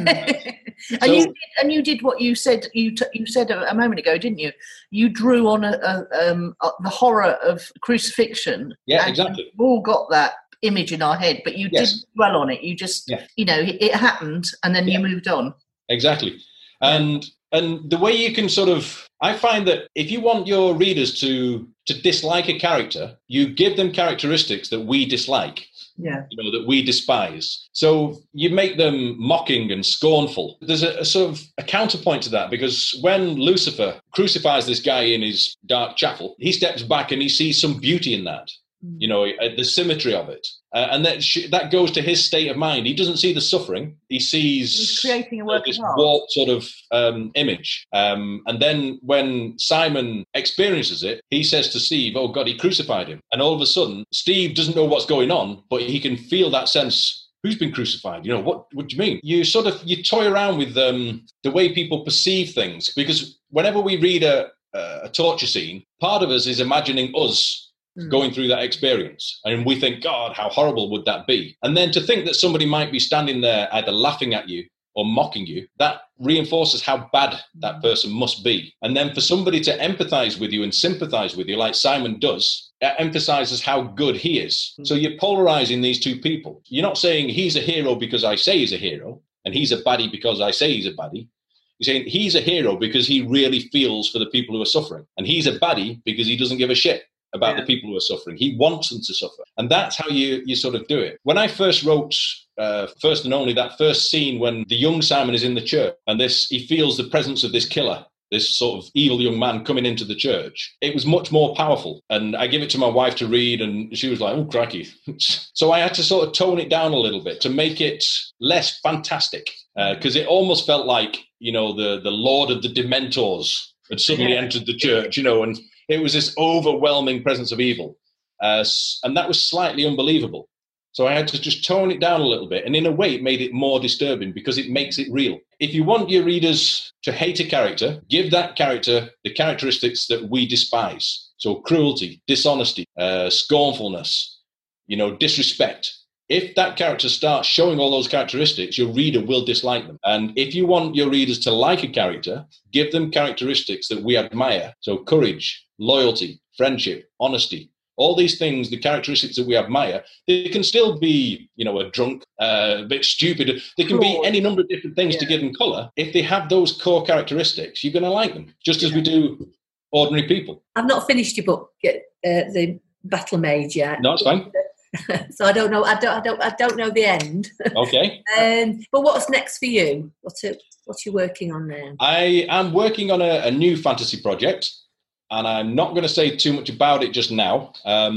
And you did what you said. You said a moment ago, didn't you? You drew on the horror of crucifixion. Yeah, exactly. We've all got that image in our head, but you didn't dwell on it. You just, it happened, and then you moved on. Exactly. And the way you can I find that if you want your readers to dislike a character, you give them characteristics that we dislike, that we despise. So you make them mocking and scornful. There's a sort of a counterpoint to that, because when Lucifer crucifies this guy in his dark chapel, he steps back and he sees some beauty in that. The symmetry of it. And that goes to his state of mind. He doesn't see the suffering. He's creating a work this of art. warped sort of image. And then when Simon experiences it, he says to Steve, "Oh God, he crucified him." And all of a sudden, Steve doesn't know what's going on, but he can feel that sense. Who's been crucified? What do you mean? You toy around with the way people perceive things, because whenever we read a torture scene, part of us is imagining us going through that experience. And we think, God, how horrible would that be? And then to think that somebody might be standing there either laughing at you or mocking you, that reinforces how bad that person must be. And then for somebody to empathize with you and sympathize with you, like Simon does, that emphasizes how good he is. So you're polarizing these two people. You're not saying he's a hero because I say he's a hero, and he's a baddie because I say he's a baddie. You're saying he's a hero because he really feels for the people who are suffering. And he's a baddie because he doesn't give a shit about the people who are suffering. He wants them to suffer. And that's how you sort of do it. When I first wrote, first and only, that first scene when the young Simon is in the church and he feels the presence of this killer, this sort of evil young man coming into the church, it was much more powerful. And I gave it to my wife to read, and she was like, oh, crikey. So I had to sort of tone it down a little bit to make it less fantastic, because it almost felt like, you know, the Lord of the Dementors had suddenly entered the church, you know, and it was this overwhelming presence of evil. And that was slightly unbelievable. So I had to just tone it down a little bit. And in a way, it made it more disturbing because it makes it real. If you want your readers to hate a character, give that character the characteristics that we despise. So cruelty, dishonesty, scornfulness, you know, disrespect. If that character starts showing all those characteristics, your reader will dislike them. And if you want your readers to like a character, give them characteristics that we admire. So courage, loyalty, friendship, honesty. All these things, the characteristics that we admire, they can still be, you know, a drunk, a bit stupid. They can be any number of different things to give them colour. If they have those core characteristics, you're going to like them, just as we do ordinary people. I've not finished your book, The Battle Mage, yet. No, it's fine. So I don't know. I don't know the end. Okay. But what's next for you? What you working on now? I am working on a new fantasy project. And I'm not going to say too much about it just now,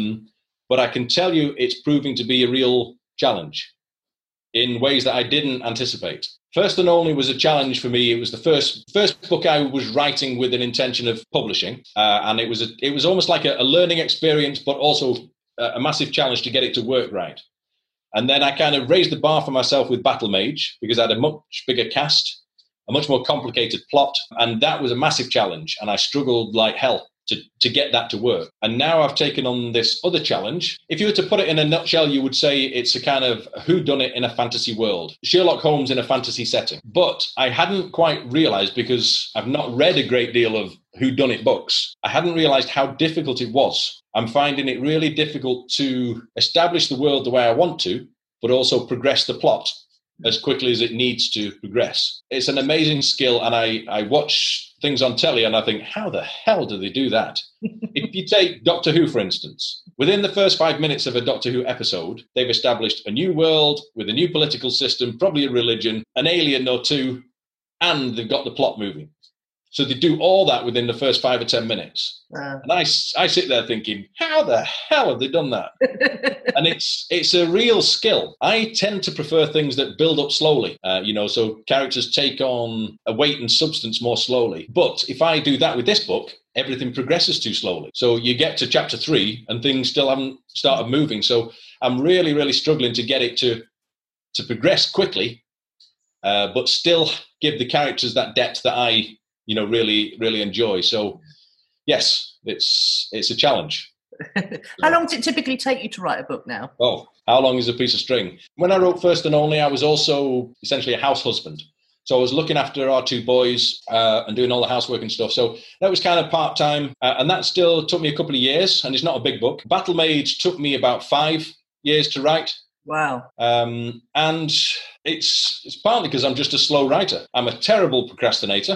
but I can tell you it's proving to be a real challenge in ways that I didn't anticipate. First and Only was a challenge for me. It was the first book I was writing with an intention of publishing, and it was almost like a learning experience, but also a massive challenge to get it to work right. And then I kind of raised the bar for myself with Battle Mage because I had a much bigger cast, a much more complicated plot, and that was a massive challenge, and I struggled like hell to get that to work. And now I've taken on this other challenge. If you were to put it in a nutshell, you would say it's a kind of whodunit in a fantasy world. Sherlock Holmes in a fantasy setting. But I hadn't quite realised, because I've not read a great deal of whodunit books, I hadn't realised how difficult it was. I'm finding it really difficult to establish the world the way I want to, but also progress the plot as quickly as it needs to progress. It's an amazing skill, and I watch things on telly and I think, how the hell do they do that? If you take Doctor Who, for instance, within the first 5 minutes of a Doctor Who episode, they've established a new world with a new political system, probably a religion, an alien or two, and they've got the plot moving. So they do all that within the first 5 or 10 minutes. And I sit there thinking, how the hell have they done that? And it's a real skill. I tend to prefer things that build up slowly, so characters take on a weight and substance more slowly. But if I do that with this book, everything progresses too slowly. So you get to chapter 3 and things still haven't started moving. So I'm really, really struggling to get it to progress quickly, but still give the characters that depth that I really, really enjoy. So, yes, it's a challenge. How long does it typically take you to write a book now? Oh, how long is a piece of string? When I wrote First and Only, I was also essentially a house husband. So I was looking after our 2 boys and doing all the housework and stuff. So that was kind of part-time. And that still took me a couple of years, and it's not a big book. Battle Mage took me about 5 years to write. Wow. And it's partly because I'm just a slow writer. I'm a terrible procrastinator.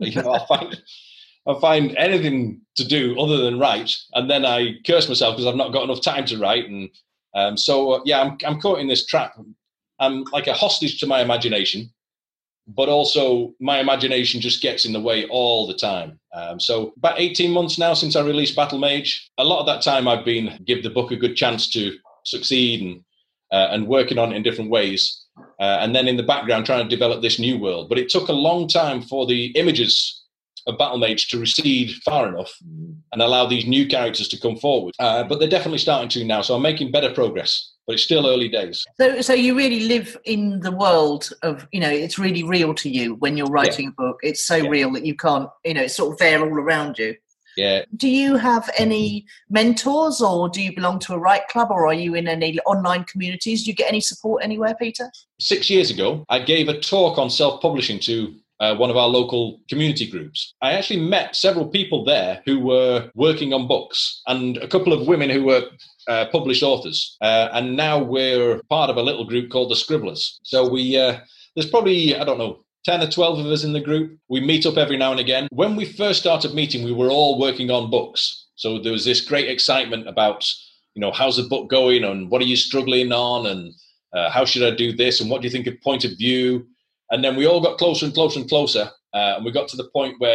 I'll find anything to do other than write, and then I curse myself because I've not got enough time to write. And I'm caught in this trap. I'm like a hostage to my imagination, but also my imagination just gets in the way all the time. So about 18 months now since I released Battle Mage. A lot of that time I've been give the book a good chance to succeed and working on it in different ways. And then in the background trying to develop this new world. But it took a long time for the images of Battle Mage to recede far enough and allow these new characters to come forward. But they're definitely starting to now, so I'm making better progress. But it's still early days. So you really live in the world of, it's really real to you when you're writing a book. It's so real that you can't, it's sort of there all around you. Yeah. Do you have any mentors, or do you belong to a write club, or are you in any online communities? Do you get any support anywhere, Peter? 6 years ago, I gave a talk on self-publishing to one of our local community groups. I actually met several people there who were working on books, and a couple of women who were published authors. And now we're part of a little group called the Scribblers. So there's probably, 10 or 12 of us in the group. We meet up every now and again. When we first started meeting, we were all working on books. So there was this great excitement about, how's the book going and what are you struggling on and how should I do this and what do you think of point of view? And then we all got closer and closer and closer. And we got to the point where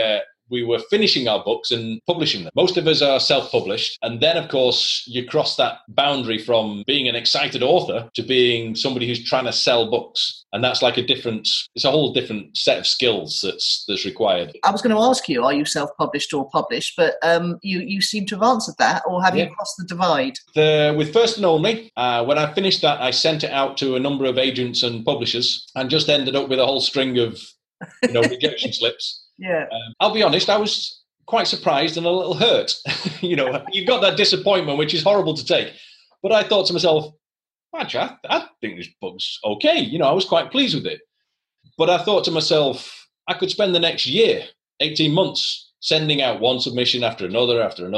we were finishing our books and publishing them. Most of us are self-published. And then, of course, you cross that boundary from being an excited author to being somebody who's trying to sell books. And that's like it's a whole different set of skills that's required. I was going to ask you, are you self-published or published? But you seem to have answered that, or have you crossed the divide? With First and Only, when I finished that, I sent it out to a number of agents and publishers and just ended up with a whole string of rejection slips. Yeah. I'll be honest, I was quite surprised and a little hurt. You've got that disappointment, which is horrible to take. But I thought to myself, actually, I think this book's okay. I was quite pleased with it. But I thought to myself, I could spend the next year, 18 months, sending out one submission after another,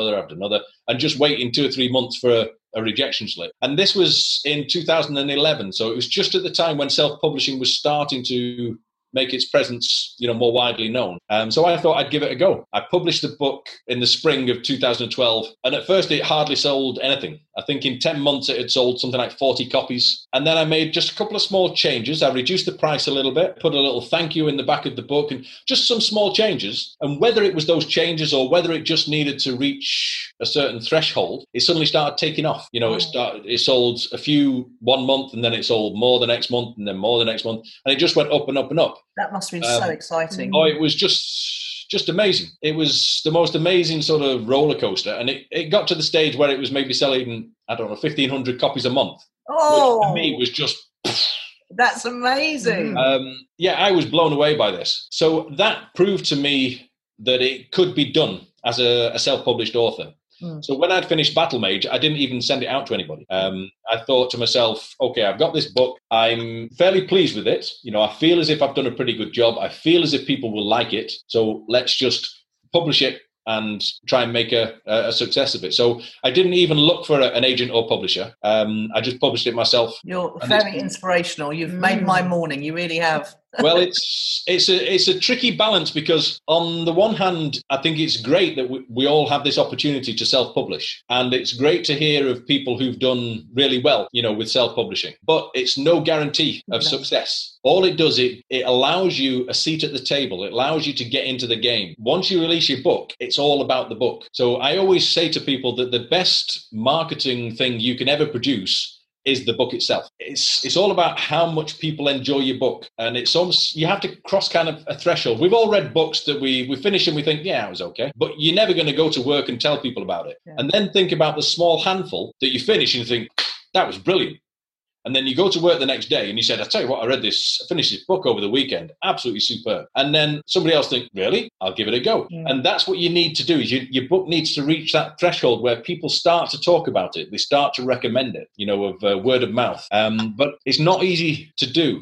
and just waiting 2 or 3 months for a rejection slip. And this was in 2011. So it was just at the time when self-publishing was starting to make its presence, more widely known. So I thought I'd give it a go. I published the book in the spring of 2012, and at first it hardly sold anything. I think in 10 months it had sold something like 40 copies. And then I made just a couple of small changes. I reduced the price a little bit, put a little thank you in the back of the book, and just some small changes. And whether it was those changes or whether it just needed to reach a certain threshold, it suddenly started taking off. It sold a few 1 month, and then it sold more the next month, and then more the next month. And it just went up and up and up. That must have been so exciting. Oh, it was just amazing. It was the most amazing sort of roller coaster. And it got to the stage where it was maybe selling, 1,500 copies a month. Oh, which for me was just... That's amazing. I was blown away by this. So that proved to me that it could be done as a self-published author. So when I'd finished Battle Mage, I didn't even send it out to anybody. I thought to myself, okay, I've got this book. I'm fairly pleased with it. I feel as if I've done a pretty good job. I feel as if people will like it. So let's just publish it and try and make a success of it. So I didn't even look for an agent or publisher. I just published it myself. You're very inspirational. You've made my morning. You really have. Well, it's a tricky balance because on the one hand, I think it's great that we all have this opportunity to self-publish. And it's great to hear of people who've done really well, with self-publishing. But it's no guarantee of success. All it does, it allows you a seat at the table. It allows you to get into the game. Once you release your book, it's all about the book. So I always say to people that the best marketing thing you can ever produce is the book itself. It's all about how much people enjoy your book. And it's almost, you have to cross kind of a threshold. We've all read books that we finish and we think, yeah, it was okay. But you're never going to go to work and tell people about it. Yeah. And then think about the small handful that you finish and you think, that was brilliant. And then you go to work the next day and you said, I tell you what, I finished this book over the weekend. Absolutely superb. And then somebody else thinks, really? I'll give it a go. Yeah. And that's what you need to do. Is your book needs to reach that threshold where people start to talk about it. They start to recommend it, of word of mouth. But it's not easy to do,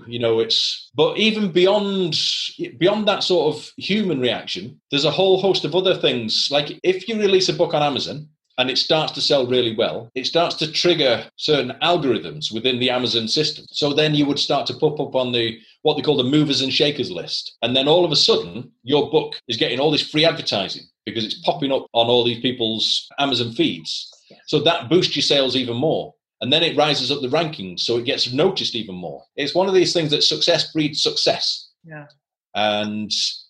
but even beyond that sort of human reaction, there's a whole host of other things. Like if you release a book on Amazon, and it starts to sell really well, it starts to trigger certain algorithms within the Amazon system. So then you would start to pop up on what they call the movers and shakers list. And then all of a sudden, your book is getting all this free advertising because it's popping up on all these people's Amazon feeds. Yeah. So that boosts your sales even more. And then it rises up the rankings, so it gets noticed even more. It's one of these things that success breeds success. Yeah. And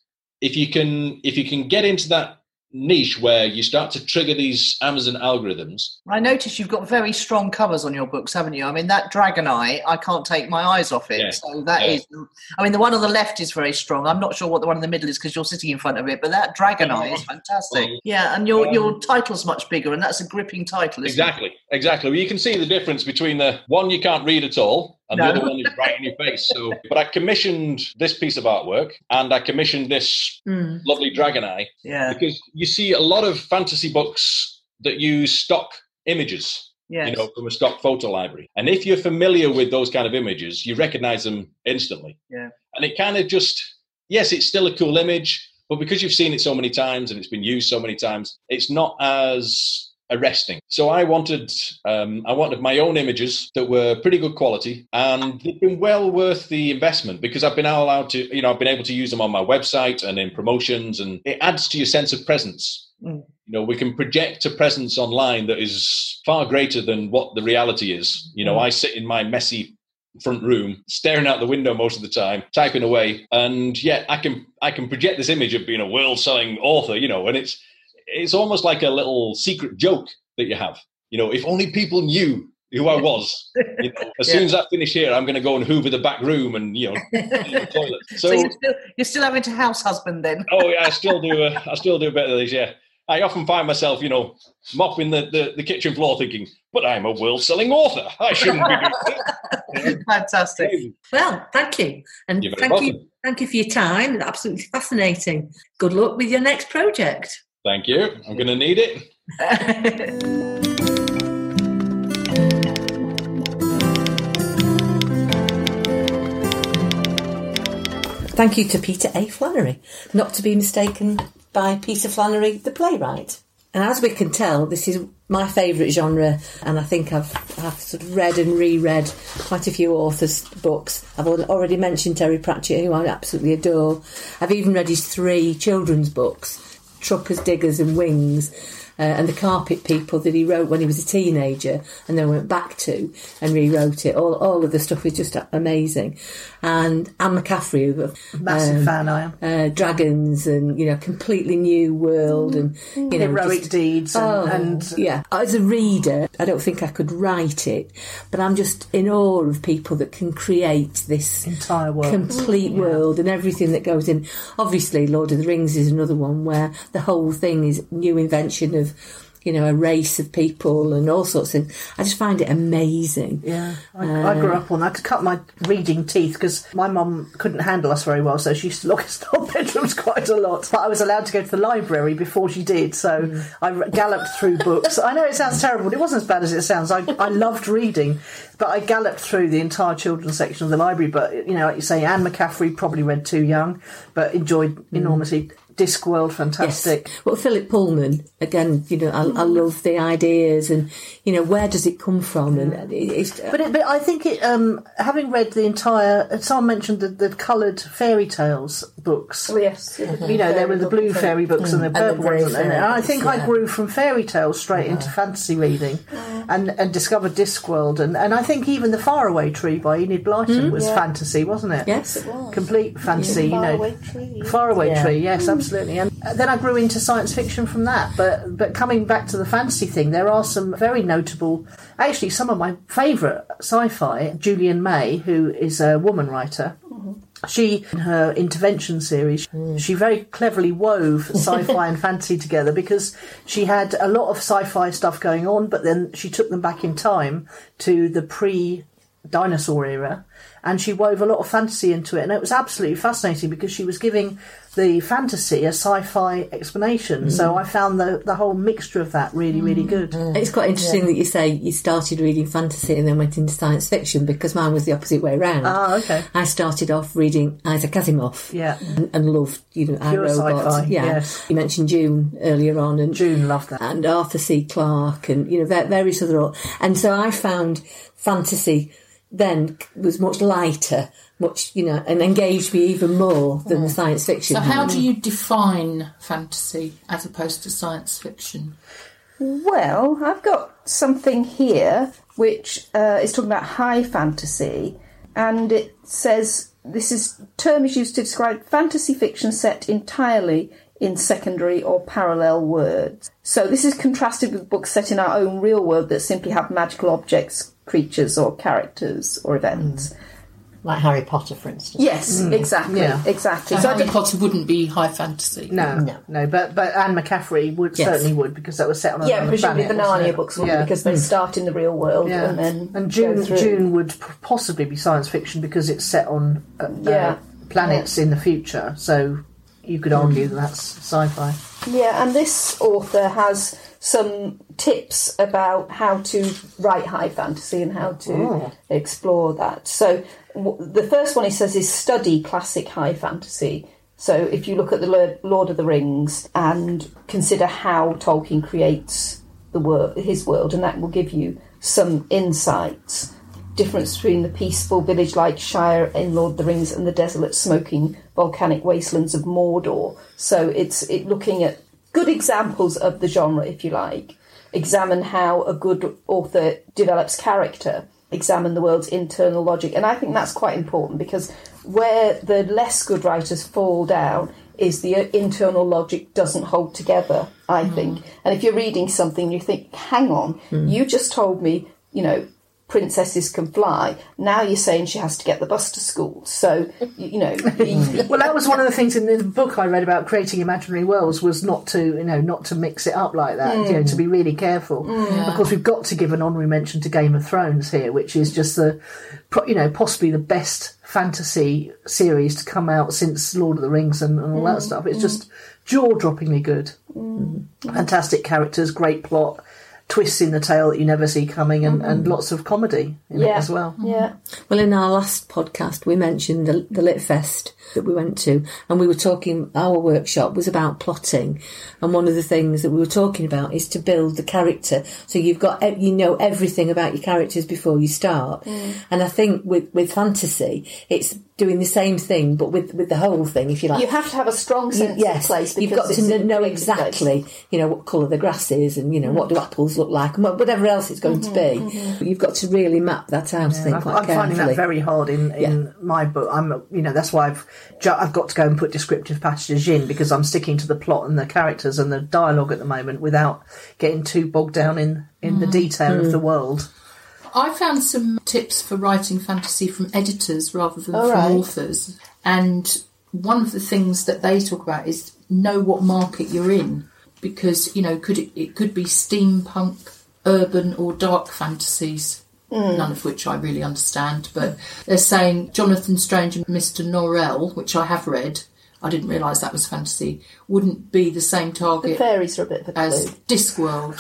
if you can get into that niche where you start to trigger these Amazon algorithms. I notice you've got very strong covers on your books, haven't you? I mean, that Dragon Eye, I can't take my eyes off it. Yeah. So that is, I mean, the one on the left is very strong. I'm not sure what the one in the middle is because you're sitting in front of it, but that Dragon Eye is fantastic. Yeah, and your title's much bigger, and that's a gripping title, isn't it? Exactly. Well, you can see the difference between the one you can't read at all and the other one is right in your face. So, but I commissioned this piece of artwork and I commissioned this lovely Dragon Eye because you see a lot of fantasy books that use stock images, from a stock photo library. And if you're familiar with those kind of images, you recognize them instantly. Yeah. And it kind of just, yes, it's still a cool image, but because you've seen it so many times and it's been used so many times, it's not as arresting. So I wanted my own images that were pretty good quality, and they've been well worth the investment because I've been able to use them on my website and in promotions, and it adds to your sense of presence. We can project a presence online that is far greater than what the reality is. I sit in my messy front room, staring out the window most of the time, typing away, and yet I can project this image of being a world-selling author, and it's almost like a little secret joke that you have. If only people knew who I was. As soon as I finish here, I'm going to go and hoover the back room and clean the toilet. So you're still having to house husband then? Oh yeah, I still do a bit of this. Yeah, I often find myself, mopping the kitchen floor, thinking, "But I'm a world-selling author. I shouldn't be doing it." Fantastic. Well, thank you, and You're very welcome. Thank you for your time. Absolutely fascinating. Good luck with your next project. Thank you. I'm going to need it. Thank you to Peter A. Flannery, not to be mistaken by Peter Flannery, the playwright. And as we can tell, this is my favourite genre, and I think I've sort of read and reread quite a few authors' books. I've already mentioned Terry Pratchett, who I absolutely adore. I've even read his 3 children's books, Truckers, Diggers and Wings, and The Carpet People, that he wrote when he was a teenager and then went back to and rewrote it. All of the stuff is just amazing. And Anne McCaffrey, massive fan I am. Dragons and completely new world and heroic deeds and yeah. As a reader, I don't think I could write it, but I'm just in awe of people that can create this entire world, complete world, and everything that goes in. Obviously, Lord of the Rings is another one where the whole thing is new invention of a race of people and all sorts of things. I just find it amazing. Yeah, I grew up on that. I had to cut my reading teeth because my mum couldn't handle us very well, so she used to lock us in our bedrooms quite a lot. But I was allowed to go to the library before she did, so I galloped through books. I know it sounds terrible, but it wasn't as bad as it sounds. I loved reading, but I galloped through the entire children's section of the library. But, like you say, Anne McCaffrey probably read too young, but enjoyed enormously. Discworld, fantastic. Yes. Well, Philip Pullman, again, I love the ideas and, where does it come from? And but I think it, having read the entire, someone mentioned the coloured fairy tales books. Oh, yes. There were the blue fairy books and the purple ones. And I think I grew from fairy tales straight into fantasy reading and discovered Discworld. And I think even The Faraway Tree by Enid Blyton was fantasy, wasn't it? Yes, it was. Complete fantasy, Faraway Tree. Faraway Tree, yes, absolutely. And then I grew into science fiction from that. But coming back to the fantasy thing, there are some very notable, actually some of my favourite sci-fi, Julian May, who is a woman writer. She, in her Intervention series, she very cleverly wove sci-fi and fantasy together because she had a lot of sci-fi stuff going on, but then she took them back in time to the pre-dinosaur era, and she wove a lot of fantasy into it, and it was absolutely fascinating because she was giving the fantasy a sci-fi explanation. So I found the whole mixture of that really, really good. It's quite interesting that you say you started reading fantasy and then went into science fiction, because mine was the opposite way around. Ah, okay. I started off reading Isaac Asimov, and loved pure sci-fi. Yes. You mentioned June earlier on, and June, loved that, and Arthur C. Clarke, and various other. And so I found fantasy then was much lighter, and engaged me even more than the science fiction. So how do you define fantasy as opposed to science fiction? Well, I've got something here which is talking about high fantasy, and it says term is used to describe fantasy fiction set entirely in secondary or parallel worlds. So this is contrasted with books set in our own real world that simply have magical objects, creatures or characters or events. Like Harry Potter, for instance. Yes, exactly. Yeah. Exactly. So Harry Potter wouldn't be high fantasy. No. But Anne McCaffrey certainly would, because that was set on a planet. Presumably the Narnia books would, because they start in the real world and then and June would possibly be science fiction because it's set on planets in the future. So you could argue that that's sci-fi. Yeah, and this author has some tips about how to write high fantasy and how to explore that. So the first one he says is study classic high fantasy. So if you look at the Lord of the Rings and consider how Tolkien creates his world, and that will give you some insights. Difference between the peaceful village-like Shire in Lord of the Rings and the desolate, smoking, volcanic wastelands of Mordor. So it's looking at good examples of the genre, if you like. Examine how a good author develops character. examine the world's internal logic. And I think that's quite important, because where the less good writers fall down is the internal logic doesn't hold together, I think. And if you're reading something, you think, hang on, you just told me, princesses can fly. Now you're saying she has to get the bus to school. So, Well, that was one of the things in the book I read about creating imaginary worlds, was not to mix it up like that, to be really careful. Of course, we've got to give an honorary mention to Game of Thrones here, which is just possibly the best fantasy series to come out since Lord of the Rings and all that stuff. It's just jaw-droppingly good. Fantastic characters, great plot, twists in the tale that you never see coming, and lots of comedy in it as well. Yeah. Well, in our last podcast, we mentioned the Litfest that we went to, and we were talking, our workshop was about plotting, and one of the things that we were talking about is to build the character. So you've got, everything about your characters before you start. And I think with fantasy, it's doing the same thing, but with the whole thing, if you like. You have to have a strong sense of place. You've got to know exactly, what colour the grass is, and, what do apples look like, and whatever else it's going to be. You've got to really map that out, I think, quite carefully. I'm finding that very hard in my book. That's why I've got to go and put descriptive passages in, because I'm sticking to the plot and the characters and the dialogue at the moment without getting too bogged down in the detail of the world. I found some tips for writing fantasy from editors rather than from authors. And one of the things that they talk about is know what market you're in. Because, it could be steampunk, urban or dark fantasies, none of which I really understand. But they're saying Jonathan Strange and Mr. Norrell, which I have read, I didn't realise that was fantasy, wouldn't be the same target the fairies are a bit of a as Discworld.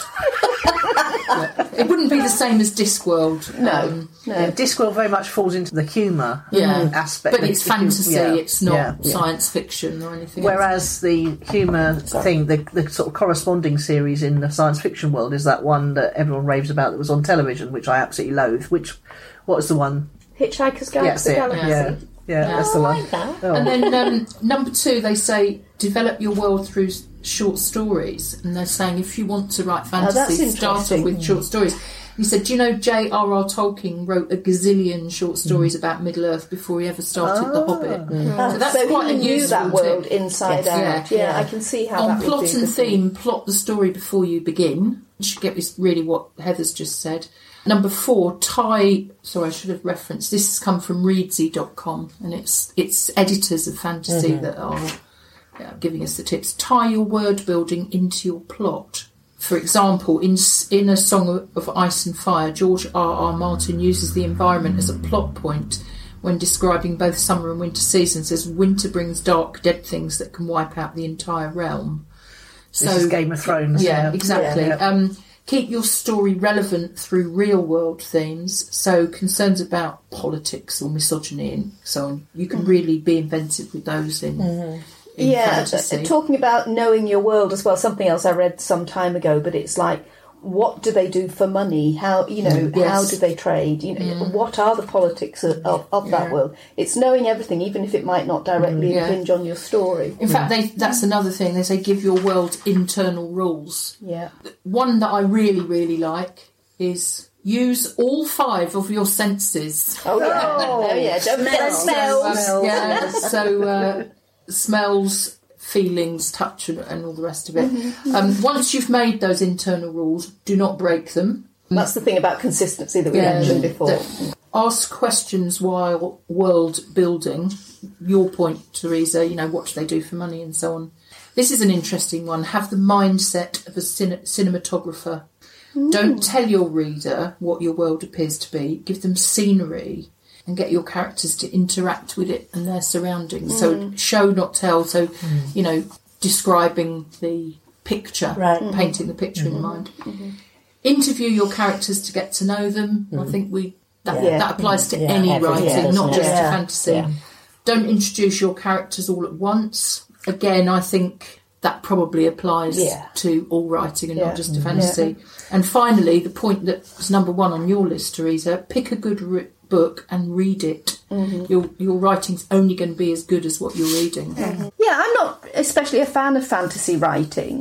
It wouldn't be the same as Discworld. No. Discworld very much falls into the humour aspect. But it's fantasy, it's not science fiction or anything Whereas the humour thing, the sort of corresponding series in the science fiction world is that one that everyone raves about that was on television, which I absolutely loathe. What was the one? Hitchhiker's Guide to the Galaxy. Yeah, that's the one. Like that. Oh. And then number 2, they say develop your world through short stories. And they're saying if you want to write fantasy, start off with short stories. He said, do you know J.R.R. Tolkien wrote a gazillion short stories about Middle-earth before he ever started The Hobbit? So that's quite a knew useful that world tip. inside out. Yeah, I can see how on that plot would be and the theme, plot the story before you begin. You should get this really what Heather's just said. Number 4, I should have referenced, this has come from Readsy.com, and it's editors of fantasy that are giving us the tips. Tie your word building into your plot. For example, in A Song of Ice and Fire, George R.R. Martin uses the environment as a plot point when describing both summer and winter seasons, as winter brings dark, dead things that can wipe out the entire realm. So, this is Game of Thrones. Yeah, exactly. Yeah. Keep your story relevant through real-world themes, so concerns about politics or misogyny and so on, you can really be inventive with those in fantasy. Talking about knowing your world as well, something else I read some time ago, but it's like, what do they do for money? How how do they trade? What are the politics of that world? It's knowing everything, even if it might not directly impinge on your story. In fact, that's another thing. They say give your world internal rules. Yeah. One that I really, really like is use all 5 of your senses. Oh yeah, don't forget smells. So smells, feelings, touch, and all the rest of it. Once you've made those internal rules, do not break them. That's the thing about consistency that we mentioned before. Ask questions while world building. Your point, Teresa, what do they do for money and so on. This is an interesting one. Have the mindset of a cinematographer. Don't tell your reader what your world appears to be. Give them scenery and get your characters to interact with it and their surroundings. So show, not tell. So, describing the picture, painting the picture in mind. Interview your characters to get to know them. I think that applies to any writing, not just to fantasy. Don't introduce your characters all at once. Again, I think that probably applies to all writing and not just to fantasy. And finally, the point that's number 1 on your list, Teresa, pick a good book and read it. Your writing's only going to be as good as what you're reading. Yeah, I'm not especially a fan of fantasy writing,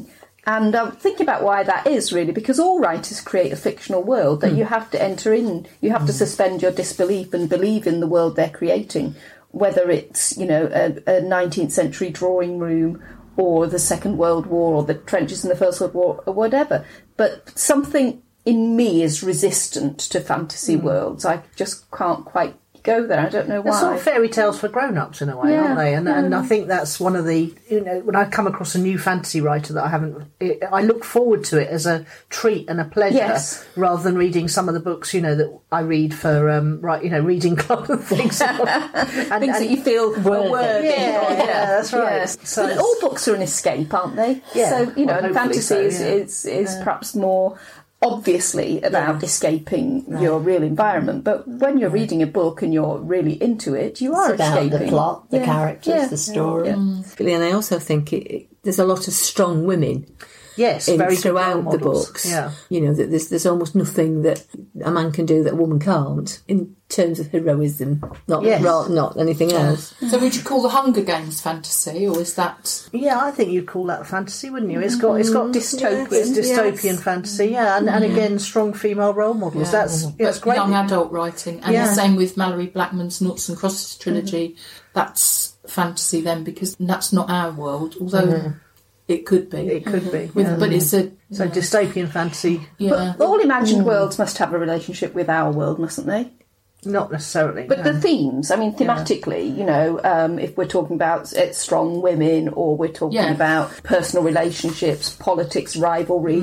And think about why that is, really, because all writers create a fictional world that you have to enter in. You have to suspend your disbelief and believe in the world they're creating, whether it's, a 19th century drawing room or the Second World War or the trenches in the First World War or whatever. But something in me is resistant to fantasy worlds. I just can't quite go there. I don't know why. They're sort of fairy tales for grown-ups in a way, aren't they? And I think that's one of the, when I come across a new fantasy writer that I look forward to it as a treat and a pleasure, rather than reading some of the books, that I read for, reading club and things. Things that you feel worthy. Yeah, that's right. Yeah. So but all books are an escape, aren't they? Yeah. So, and fantasy is perhaps more obviously about escaping your real environment, but when you're reading a book and you're really into it, you are escaping the plot, the characters, the story. And I also think there's a lot of strong women. Yes, very throughout the books. Yeah. That there's almost nothing that a man can do that a woman can't in terms of heroism, not anything else. So would you call the Hunger Games fantasy, or is that? Yeah, I think you'd call that fantasy, wouldn't you? It's got dystopian, dystopian fantasy, and again strong female role models. That's great. Young adult writing, and the same with Mallory Blackman's Noughts and Crosses trilogy. That's fantasy then, because that's not our world, although. It could be. It could be. But it's a... So dystopian fantasy. Yeah. But all imagined worlds must have a relationship with our world, mustn't they? Not necessarily. But the themes, thematically, if we're talking about strong women or we're talking about personal relationships, politics, rivalry,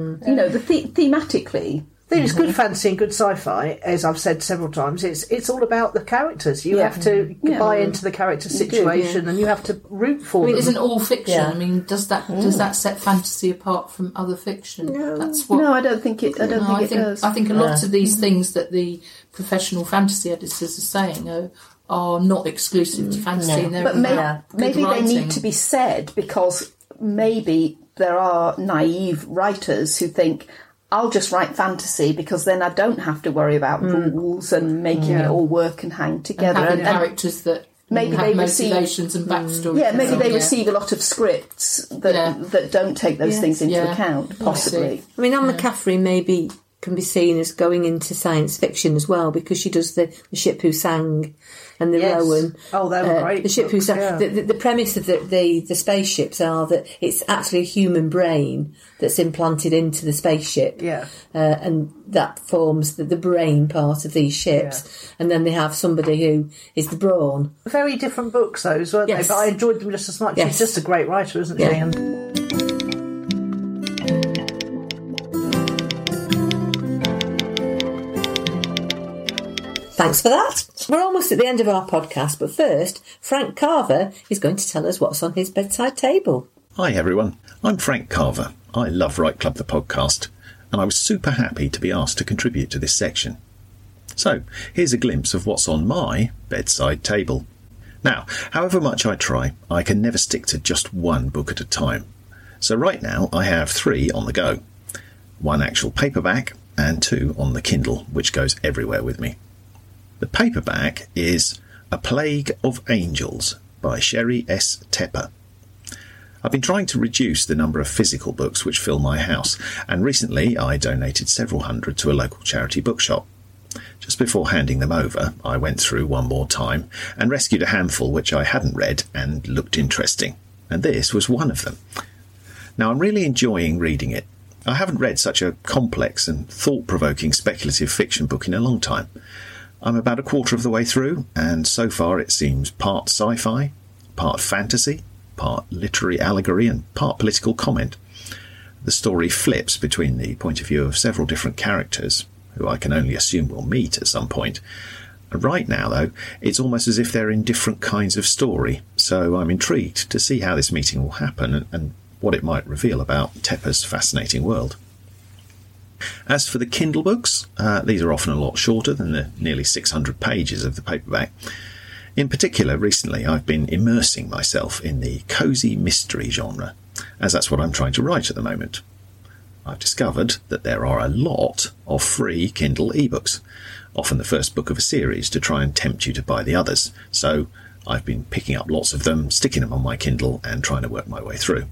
thematically... It's good fantasy and good sci-fi, as I've said several times. It's all about the characters. You have to buy into the character situation, and you have to root for them. It isn't all fiction. Yeah. I mean, does that set fantasy apart from other fiction? No, I don't think it. It does. I think a lot of these things that the professional fantasy editors are saying are not exclusive to fantasy. And they're maybe writing. They need to be said, because maybe there are naive writers who think, I'll just write fantasy because then I don't have to worry about rules and making it all work and hang together. And having characters that maybe have they motivations and backstories. Yeah, maybe they receive a lot of scripts that don't take those things into account, possibly. I mean, Anne McCaffrey maybe can be seen as going into science fiction as well, because she does the Ship Who Sang and the Rowan. Oh, they were great. The Ship Who Sang. Yeah. The premise of the spaceships are that it's actually a human brain that's implanted into the spaceship. Yeah. And that forms the brain part of these ships. Yeah. And then they have somebody who is the brawn. Very different books, those, weren't they? But I enjoyed them just as much. She's just a great writer, isn't she? And thanks for that. We're almost at the end of our podcast, but first, Frank Carver is going to tell us what's on his bedside table. Hi everyone, I'm Frank Carver. I love Write Club the podcast, and I was super happy to be asked to contribute to this section. So, here's a glimpse of what's on my bedside table. Now, however much I try, I can never stick to just one book at a time. So right now, I have 3 on the go. 1 actual paperback, and 2 on the Kindle, which goes everywhere with me. The paperback is A Plague of Angels by Sherry S. Tepper. I've been trying to reduce the number of physical books which fill my house, and recently I donated several hundred to a local charity bookshop. Just before handing them over, I went through one more time and rescued a handful which I hadn't read and looked interesting, and this was one of them. Now, I'm really enjoying reading it. I haven't read such a complex and thought-provoking speculative fiction book in a long time. I'm about a quarter of the way through, and so far it seems part sci-fi, part fantasy, part literary allegory, and part political comment. The story flips between the point of view of several different characters, who I can only assume will meet at some point. And right now, though, it's almost as if they're in different kinds of story, so I'm intrigued to see how this meeting will happen and what it might reveal about Tepper's fascinating world. As for the Kindle books, these are often a lot shorter than the nearly 600 pages of the paperback. In particular, recently I've been immersing myself in the cosy mystery genre, as that's what I'm trying to write at the moment. I've discovered that there are a lot of free Kindle ebooks, often the first book of a series, to try and tempt you to buy the others, so I've been picking up lots of them, sticking them on my Kindle and trying to work my way through.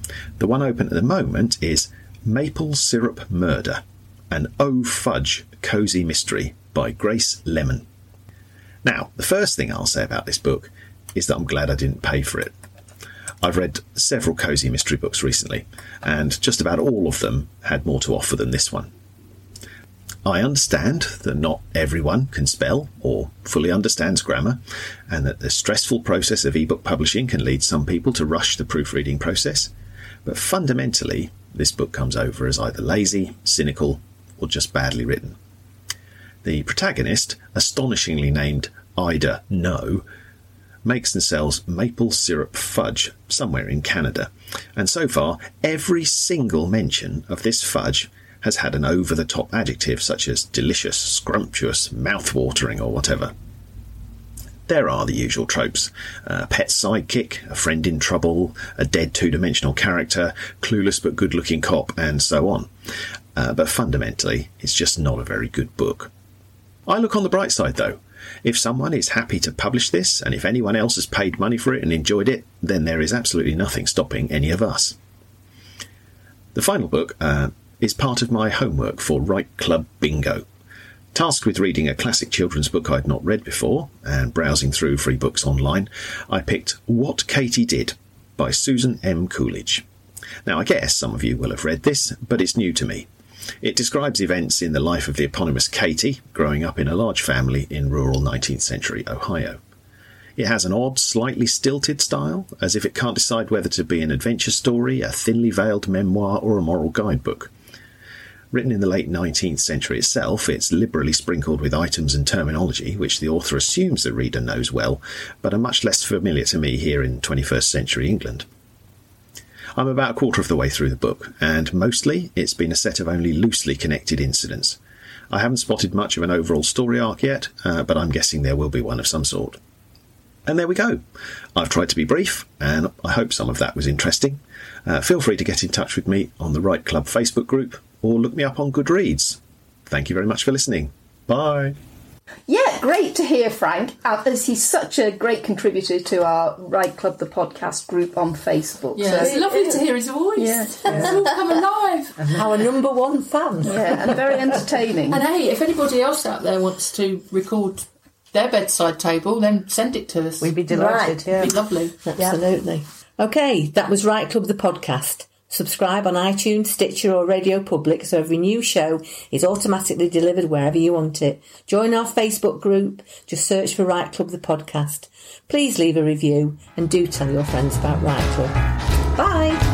The one open at the moment is Maple Syrup Murder, an Oh Fudge Cosy Mystery by Grace Lemon. Now, the first thing I'll say about this book is that I'm glad I didn't pay for it. I've read several cosy mystery books recently, and just about all of them had more to offer than this one. I understand that not everyone can spell or fully understands grammar, and that the stressful process of ebook publishing can lead some people to rush the proofreading process, but fundamentally this book comes over as either lazy, cynical, or just badly written. The protagonist, astonishingly named Ida No, makes and sells maple syrup fudge somewhere in Canada, and so far every single mention of this fudge has had an over-the-top adjective such as delicious, scrumptious, mouth-watering or whatever. There are the usual tropes: a pet sidekick, a friend in trouble, a dead two-dimensional character, clueless but good-looking cop, and so on. But fundamentally, it's just not a very good book. I look on the bright side, though. If someone is happy to publish this, and if anyone else has paid money for it and enjoyed it, then there is absolutely nothing stopping any of us. The final book is part of my homework for Write Club Bingo. Tasked with reading a classic children's book I'd not read before, and browsing through free books online, I picked What Katie Did by Susan M. Coolidge. Now, I guess some of you will have read this, but it's new to me. It describes events in the life of the eponymous Katie, growing up in a large family in rural 19th century Ohio. It has an odd, slightly stilted style, as if it can't decide whether to be an adventure story, a thinly veiled memoir, or a moral guidebook. Written in the late 19th century itself, it's liberally sprinkled with items and terminology which the author assumes the reader knows well, but are much less familiar to me here in 21st century England. I'm about a quarter of the way through the book, and mostly it's been a set of only loosely connected incidents. I haven't spotted much of an overall story arc yet, but I'm guessing there will be one of some sort. And there we go. I've tried to be brief, and I hope some of that was interesting. Feel free to get in touch with me on the Write Club Facebook group, or look me up on Goodreads. Thank you very much for listening. Bye. Yeah, great to hear Frank, as he's such a great contributor to our Write Club the podcast group on Facebook. Yeah, so it's lovely to hear his voice. It's all come alive. Our number one fan. Yeah, and very entertaining. And hey, if anybody else out there wants to record their bedside table, then send it to us. We'd be delighted. Right. Yeah. It'd be lovely. Absolutely. Okay, that was Write Club the podcast. Subscribe on iTunes, Stitcher or Radio Public so every new show is automatically delivered wherever you want it. Join our Facebook group. Just search for Write Club the podcast. Please leave a review and do tell your friends about Write Club. Bye!